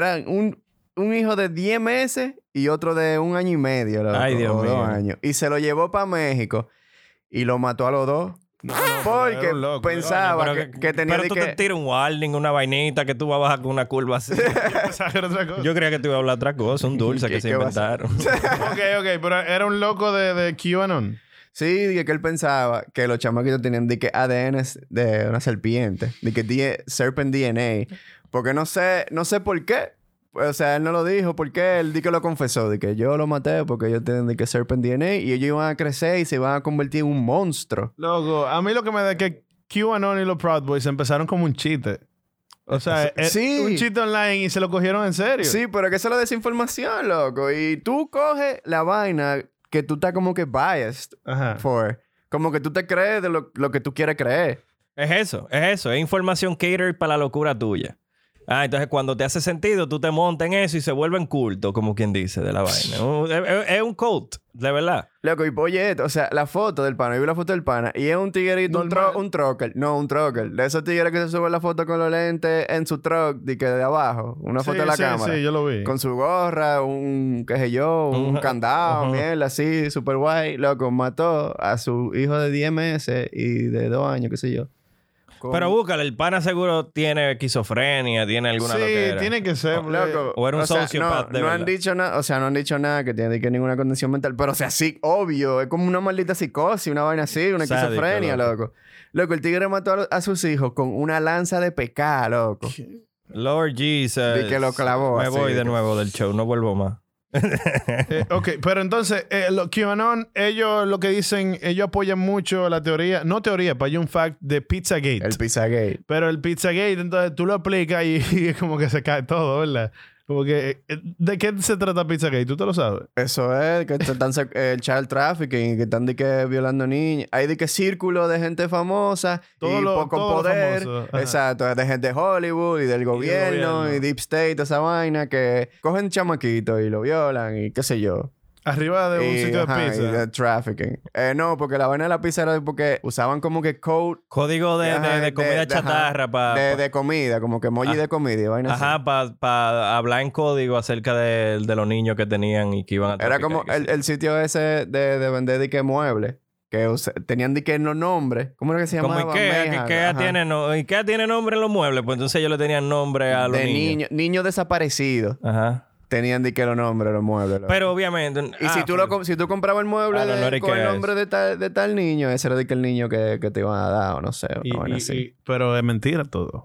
un hijo de 10 meses y otro de 1 año y medio, loco. Ay, Dios o mío. 2 años. Y se lo llevó para México y lo mató a los 2. Porque era un loco. pensaba Pero que tenía pero tú que... te tiras un warning, una vainita que tú vas a bajar con una curva así. Pensaba que era otra cosa. Yo creía que te iba a hablar otra cosa, un dulce que se ¿Qué vas a- inventaron. Ok, pero era un loco de QAnon. Sí, de que él pensaba que los chamaquitos tenían de que ADN de una serpiente. De que serpent DNA. Porque no sé por qué. O sea, él no lo dijo. ¿Por qué? Él di que lo confesó. De que yo lo maté porque ellos tienen de que serpent DNA. Y ellos iban a crecer y se iban a convertir en un monstruo. Loco, a mí lo que me da es que QAnon y los Proud Boys empezaron como un chiste. O sea, Sí. un chiste online y se lo cogieron en serio. Sí, pero que eso es la desinformación, loco. Y tú coges la vaina que tú estás como que biased Ajá. for. Como que tú te crees de lo que tú quieres creer. Es eso. Es información catered para la locura tuya. Ah, entonces cuando te hace sentido, tú te montas en eso y se vuelven culto, como quien dice, de la vaina. Es un cult, de verdad. Loco, y oye, o sea, la foto del pana, yo vi la foto del pana, y es un tiguerito, Normal. un trucker. No, un trucker. De esos tigres que se suben la foto con los lentes en su truck, de abajo. Una foto de la cámara. Sí, yo lo vi. Con su gorra, un, qué sé yo, un candado, mierda, así, super guay. Loco, mató a su hijo de 10 meses y de 2 años, qué sé yo. Con- Pero búscale, el pana seguro tiene esquizofrenia, tiene alguna Sí, loquera. tiene que ser. Loco, O era un sea, sociopath, de no han verdad. dicho nada, o sea, no han dicho nada que tiene que ninguna condición mental, pero o sea, sí, obvio, es como una maldita psicosis, una vaina así, una Sádico, esquizofrenia, loco. Loco, el tigre mató a sus hijos con una lanza de pecado, loco. Lord Jesus. De que lo clavó Me así, voy de de que- nuevo del show, no vuelvo más. Ok, pero entonces, los QAnon, ellos lo que dicen, ellos apoyan mucho la teoría, no teoría, pero hay un fact de Pizzagate. El Pizzagate. Pero el Pizzagate, entonces tú lo aplicas y es como que se cae todo, ¿verdad? Como que, ¿de qué se trata Pizzagate? ¿Tú te lo sabes? Eso es, que están el child trafficking, que están de que violando niños. Hay de que círculo de gente famosa Todo y lo- con todo lo poder. famoso. Ajá. Exacto, de gente de Hollywood y del gobierno y Deep State, esa vaina, que cogen chamaquitos y lo violan y qué sé yo. Arriba de un Y, sitio ajá, de y pizza. de trafficking. No, porque la vaina de la pizza era porque usaban como que code Código de ajá, comida ajá, chatarra para... de comida, como que emoji de comida y vaina así. Ajá, para hablar en código acerca de los niños que tenían y que iban a Era traficar, como que sí. el sitio ese de vender de que muebles. Que tenían de que los nombres. ¿Cómo era que se Como llamaba? IKEA, que Mayhag, IKEA ajá. IKEA tiene nombre en los muebles, pues entonces ellos le tenían nombre a los De niños. niños desaparecidos. Ajá. Tenían de que los nombres, los muebles. loco. Pero obviamente... Y si tú comprabas el mueble no era con el IKEA nombre de tal niño, ese era de que el niño que te iban a dar, o no sé. Una vaina así. Pero es mentira todo.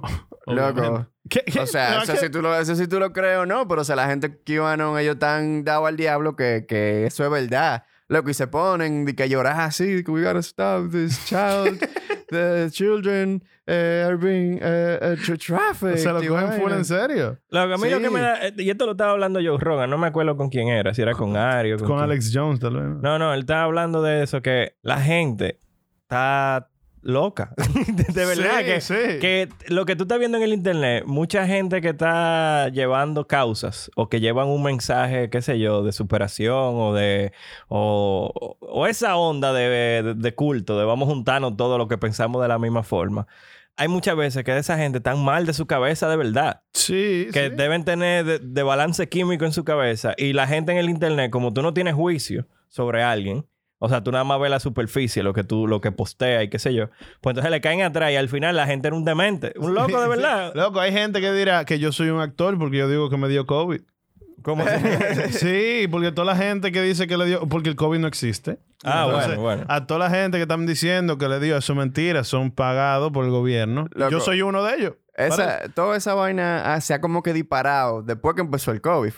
Loco. ¿Qué? O sea, No, eso ¿qué? si tú lo crees o no, pero o sea, la gente QAnon, ellos están dados al diablo que eso es verdad. Loco, y se ponen de que llorar así, que we gotta stop this child, the children are being trafficked. Se lo y cogen full vaina. en serio. Lo que a mí lo Sí. que me da... Y esto lo estaba hablando Joe Rogan. No me acuerdo con quién era. Si era con Ari o Con quién. Alex Jones, tal vez. No, él estaba hablando de eso. Que la gente está loca. De verdad. Sí, Que lo que tú estás viendo en el internet, mucha gente que está llevando causas o que llevan un mensaje, qué sé yo, de superación o esa onda de culto, de vamos a juntarnos todo lo que pensamos de la misma forma. Hay muchas veces que esa gente está mal de su cabeza de verdad. Sí, Que sí. deben tener de balance químico en su cabeza. Y la gente en el internet, como tú no tienes juicio sobre alguien, o sea, tú nada más ves la superficie, lo que postea y qué sé yo, pues entonces le caen atrás y al final la gente era un demente, un loco de verdad. Loco, hay gente que dirá que yo soy un actor porque yo digo que me dio COVID. ¿Cómo se- Sí, porque toda la gente que dice que le dio... Porque el COVID no existe. Ah, Entonces, bueno. A toda la gente que están diciendo que le dio, eso es mentira. Son pagados por el gobierno. Loco. Yo soy uno de ellos. Toda esa vaina se ha como que disparado después que empezó el COVID, fue.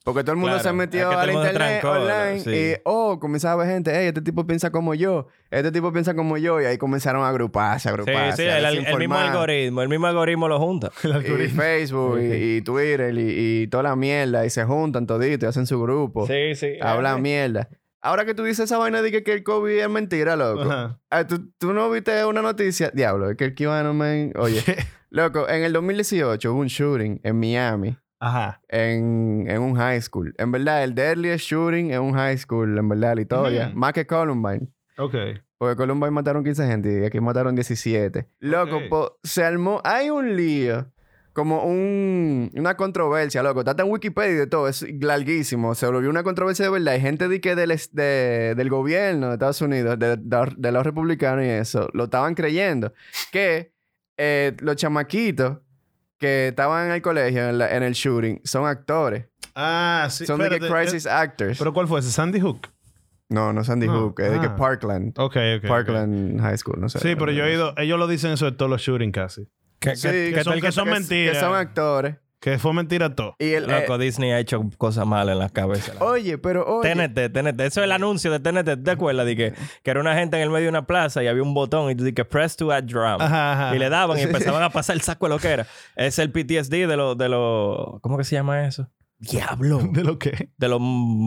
Porque todo el mundo Claro, se metió es que todo al el mundo se internet trancó, online sí. y, comenzaba a ver gente, este tipo piensa como yo, este tipo piensa como yo, y ahí comenzaron a agruparse, Sí, sí, a el mismo desinformar. algoritmo lo junta. Y Facebook y Twitter y toda la mierda, y se juntan toditos y hacen su grupo. Sí, sí. Hablan mierda. Ahora que tú dices esa vaina de que el COVID es mentira, loco. Ajá. ¿Tú no viste una noticia? Diablo, es que el QAnon, man... Oye, loco, en el 2018 hubo un shooting en Miami. Ajá. En un high school. En verdad, el deadliest shooting en un high school, en verdad, la historia. Ujú. Más que Columbine. Ok. Porque Columbine mataron 15 gente y aquí mataron 17. Loco, Ok. se armó... Hay un lío, como una controversia, loco. Está en Wikipedia y de todo. Es larguísimo. Se volvió una controversia de verdad. Hay gente del gobierno de Estados Unidos, de los republicanos y eso, lo estaban creyendo. Que los chamaquitos que estaban en el colegio, en el shooting, son actores. Ah, sí. Son de que Espérate, crisis actors. ¿Pero cuál fue ese? ¿Sandy Hook? No Sandy No. Hook. Es de que Ah. Parkland. Ok. Parkland High School, no sé. Sí, pero yo he ido... Ellos lo dicen eso de todos los shootings casi. Que son mentiras. Que son actores. Que fue mentira todo. Y el... Loco, Disney ha hecho cosas malas en la cabeza. oye, pero oye... TNT. Eso es el anuncio de TNT. ¿Te acuerdas? De que era una gente en el medio de una plaza y había un botón y tú dices press to add drum. Ajá. Y le daban y empezaban a pasar el saco de lo que era. Es el PTSD de los... ¿Cómo que se llama eso? Diablo. ¿De lo qué? De los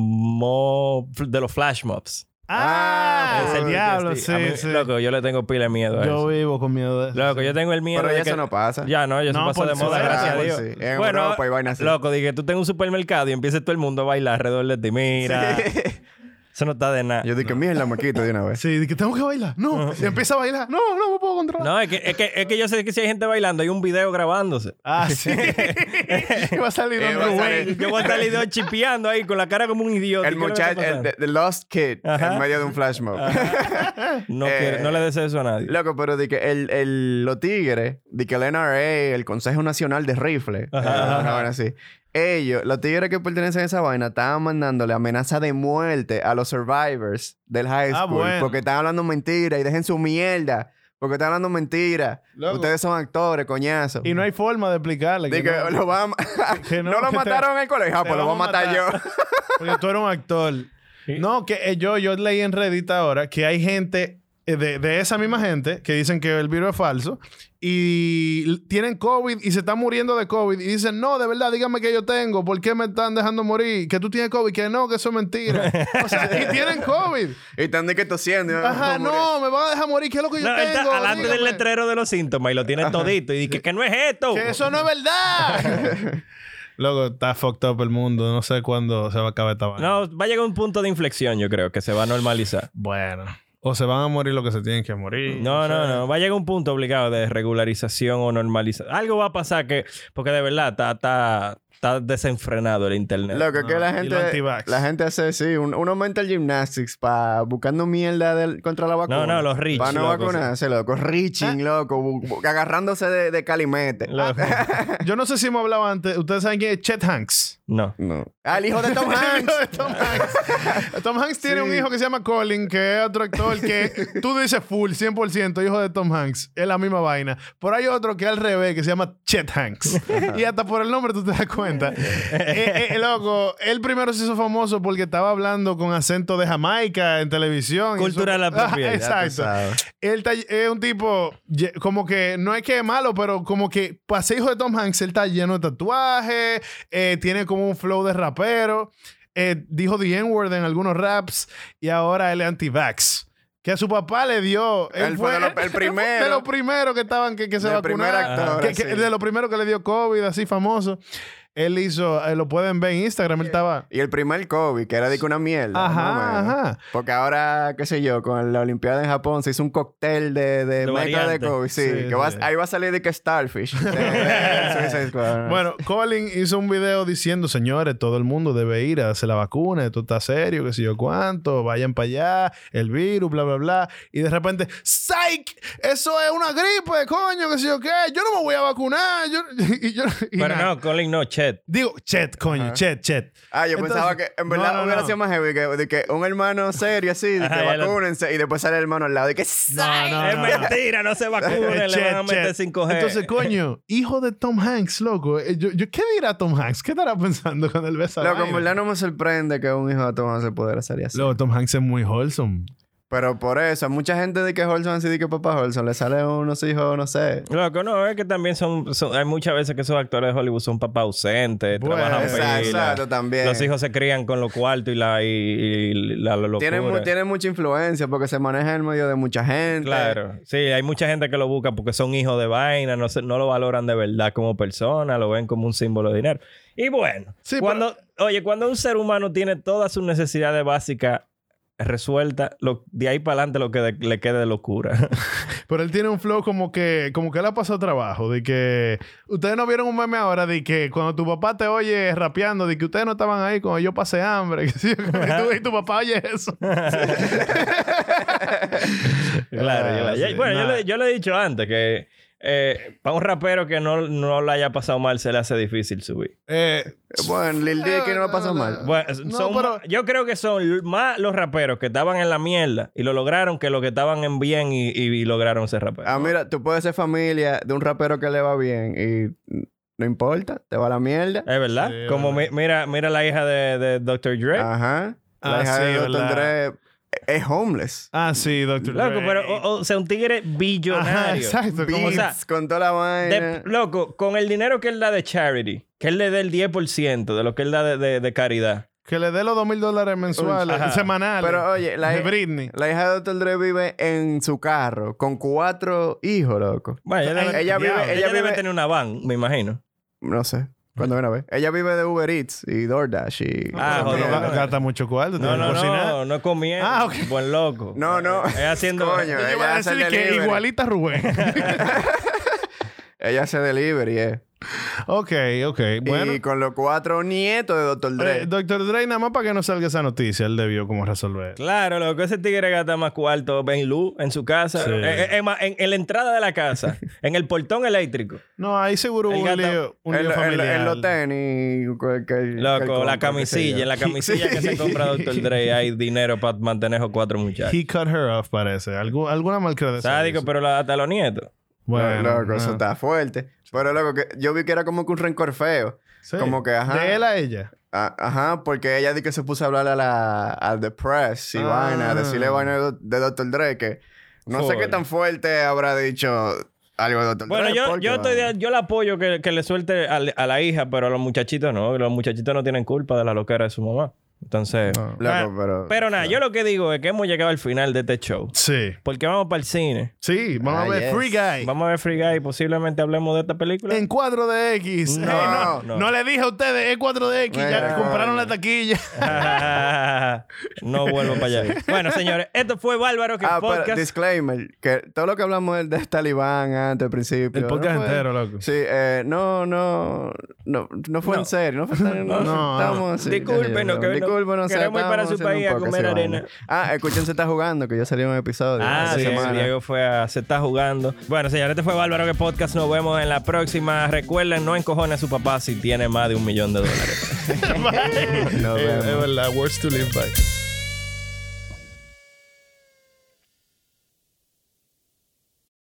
flash mobs. Ah, ese el diablo, PTSD. A mí, sí. Loco, yo le tengo pila de miedo a Yo eso. vivo con miedo de eso. Loco, yo tengo el miedo Pero de ya que... eso no pasa. Ya no, ya No, se pasó de por moda, sí, gracias a por Dios. sí. En Europa y vaina así. Loco, dije, tú tengas un supermercado y empiece todo el mundo a bailar alrededor de ti. Mira, eso no está de nada. Yo dije, mierda, me quito de una vez. Sí, de que tengo que bailar. No, y empieza a bailar. No me puedo controlar. No, es que yo sé que si hay gente bailando, hay un video grabándose. Ah, sí. Y va a salir Va a Don salir- Rubén. Yo voy a estar yo chipeando ahí con la cara como un idiota. El ¿Qué es lo que muchacho, está pasando? the Lost Kid, Ajá. en medio de un flash mob. No le deseo eso a nadie. Loco, pero de que los tigres, de que el NRA, el Consejo Nacional de Rifle, Ajá. una vaina así. Ellos, los tigres que pertenecen a esa vaina, estaban mandándole amenaza de muerte a los survivors del high Ah, school. bueno. Porque están hablando mentira y dejen su mierda. Porque están hablando mentira. Loco. Ustedes son actores, coñazo. Y no hay forma de explicarle. De que que no, lo van que no, no, lo que mataron en el colegio. Ah, te pues lo voy a vamos a matar yo. porque tú eres un actor. No, que yo leí en Reddit ahora que hay gente de esa misma gente que dicen que el virus es falso y tienen COVID y se están muriendo de COVID y dicen, no, de verdad, dígame que yo tengo, ¿por qué me están dejando morir? Que tú tienes COVID, que no, que eso es mentira. O sea, y tienen COVID. Y están de que tosiendo. y Ajá, no, me van a dejar morir, ¿qué es lo que yo No, él tengo? está alante del Dígame. letrero de los síntomas y lo tiene todito. Y dice que no es esto. Que eso no es verdad. Luego está fucked up el mundo. No sé cuándo se va a acabar esta vaina. No, va a llegar un punto de inflexión, yo creo, que se va a normalizar. Bueno. O se van a morir lo que se tienen que morir. No. Va a llegar un punto obligado de regularización o normalización. Algo va a pasar que... Porque de verdad está desenfrenado el internet. Loco, que No, la y gente... los anti-vax. La gente hace, sí, uno mental gymnastics para buscando mierda contra la vacuna. No, los rich, Para no loco, vacunarse, loco. Reaching, loco. agarrándose de calimete. Loco. Yo no sé si hemos hablado antes. ¿Ustedes saben quién es Chet Hanks? No. No. Ah, el hijo de Tom El Hanks. hijo de Tom Hanks. Tom Hanks tiene un hijo que se llama Colin, que es otro actor que tú dices full, 100%, hijo de Tom Hanks. Es la misma vaina. Pero hay otro que es al revés, que se llama Chet Hanks. Y hasta por el nombre tú te das cuenta. Loco, él primero se hizo famoso porque estaba hablando con acento de Jamaica en televisión. Cultural Eso- apropiada. Exacto. Él es un tipo como que no es que es malo, pero como que para ser hijo de Tom Hanks, él está lleno de tatuajes, tiene como un flow de rapero, dijo the N-word en algunos raps y ahora él es anti-vax. Que a su papá le dio. Él fue el primero. De los primeros que estaban que se Del primer vacunaron. actor, sí. De los primeros que le dio COVID, así famoso. Él hizo, lo pueden ver en Instagram, él estaba. Y el primer COVID, que era de que una mierda. Ajá, más o menos. ajá. Porque ahora, qué sé yo, con la Olimpiada en Japón se hizo un cóctel de mezcla de variante. COVID. Sí, Sí, que sí. ahí va a salir de que Starfish. Suicide Squad. Bueno, Colin hizo un video diciendo, señores, todo el mundo debe ir a hacerse la vacuna, esto está serio, qué sé yo cuánto, vayan para allá, el virus, bla, bla, bla. Y de repente, ¡psych! Eso es una gripe, coño, qué sé yo qué, yo no me voy a vacunar. Y Pero nada. no, Colin no, Chet. Chet. Digo, Chet, coño. Ajá. Chet. Yo Entonces, pensaba que en verdad no, hubiera no. sido más heavy de que un hermano serio así, de que Ajá, vacúnense y después sale el hermano al lado de que No, Es mentira, no se vacunen, le Chet, van a meter Chet. 5G. Entonces, coño, hijo de Tom Hanks, loco. ¿Qué dirá Tom Hanks? ¿Qué estará pensando cuando él ve esa Loco, en vaina? verdad no me sorprende que un hijo de Tom se pudiera salir así. Luego, Tom Hanks es muy wholesome. Pero por eso, a mucha gente de que Holson así de que papá Holson le sale unos hijos, no sé. Loco, no, es que también hay muchas veces que esos actores de Hollywood son papás ausentes, Bueno, trabajan Exacto, pila. también. Los hijos se crían con los cuartos y la locura. Tienen mucha influencia porque se maneja en medio de mucha gente. Claro. Sí, hay mucha gente que lo busca porque son hijos de vaina, no lo valoran de verdad como persona, lo ven como un símbolo de dinero. Y bueno, Sí, cuando un ser humano tiene todas sus necesidades básicas resueltas, de ahí para adelante lo que le quede de locura. Pero él tiene un flow como que él ha pasado trabajo. De que ustedes no vieron un meme ahora de que cuando tu papá te oye rapeando, de que ustedes no estaban ahí cuando yo pasé hambre. Que sí, y tu papá oye eso. Claro. Yo le he dicho antes que para un rapero que no le haya pasado mal se le hace difícil subir. Bueno, Lil Dicky no lo pasó mal. Bueno, pero- yo creo que son más los raperos que estaban en la mierda y lo lograron que los que estaban en bien y lograron ser raperos. Ah, mira, tú puedes ser familia de un rapero que le va bien y no importa, te va a la mierda. ¿Es verdad? Sí, Como mira la hija de Dr. Dre. Ajá. La Ah, hija sí, de Dr. ¿verdad? Dre es homeless. Ah, sí, Dr. Loco, Dre. pero o sea, un tigre billonario. Ajá, exacto. Como, Beats, con toda la vaina. Loco, con el dinero que él da de charity, que él le dé el 10% de lo que él da de caridad. que le dé los $2,000 mensuales, Ajá. semanales. Pero oye, de Britney. la hija de Dr. Dre vive en su carro con 4 hijos, loco. Bueno, Ella debe vive- tener una van, me imagino. No sé. Cuando ven a ver. Ella vive de Uber Eats y DoorDash y... Ah, Pero joder. gasta mucho cuarto. No, tiene que cocinar. no comiendo. Ah, ok. Buen loco. No. Es haciendo... Coño, Yo iba a ella hace decir que delivery. igualita a Rubén. Ella hace delivery, Ok. Bueno. Y con los 4 nietos de Dr. Dre. Dr. Dre, nada más para que no salga esa noticia, él debió como resolver. Claro, loco. Ese tigre gasta más cuarto en luz en su casa. Sí. En la entrada de la casa. En el portón eléctrico. No, ahí seguro El hubo gato- un lío familiar. En los tenis. Loco, la camisilla. En la camisilla que se compra Dr. Dre hay dinero para mantener esos 4 muchachos. He cut her off, parece. Alguna malcredencia. Sádico, pero hasta los nietos. Bueno, Loco, eso está fuerte. Pero loco, que yo vi que era como que un rencor feo. sí. Como que, ajá. De él a ella. Ajá, porque ella di que se puso a hablarle a The Press y vaina, a decirle vaina de Dr. Dre, que no sé qué tan fuerte habrá dicho algo de Dr. Bueno, Dre. porque, yo le apoyo que le suelte a la hija, pero a los muchachitos no. Los muchachitos no tienen culpa de la loquera de su mamá. Entonces... Loco, Ah, Pero nada, yo lo que digo es que hemos llegado al final de este show. Sí. Porque vamos para el cine. Sí, vamos a ver yes. Free Guy. Vamos a ver Free Guy y posiblemente hablemos de esta película. En 4DX. No, no le dije a ustedes, es 4DX. Ya Bueno. compraron la taquilla. No vuelvo para allá. Bueno, señores, esto fue Bárbaro que pero podcast. disclaimer, que todo lo que hablamos de Talibán antes, al principio. El podcast no fue- entero, loco. Sí, no fue en serio. No fue No. estamos así, Discúlpenos, que discúlpenos, queremos ir para su estamos país a haciendo un comer podcast, arena. sí, vaina. Escuchen Se Está Jugando, que ya salió un episodio. esta Sí, semana. Diego se está jugando. Bueno, señores, este fue Bárbaro que podcast. Nos vemos en la próxima. Recuerden, no encojonen a su papá si tiene más de $1 millón. Nos vemos. Es verdad, words to live by.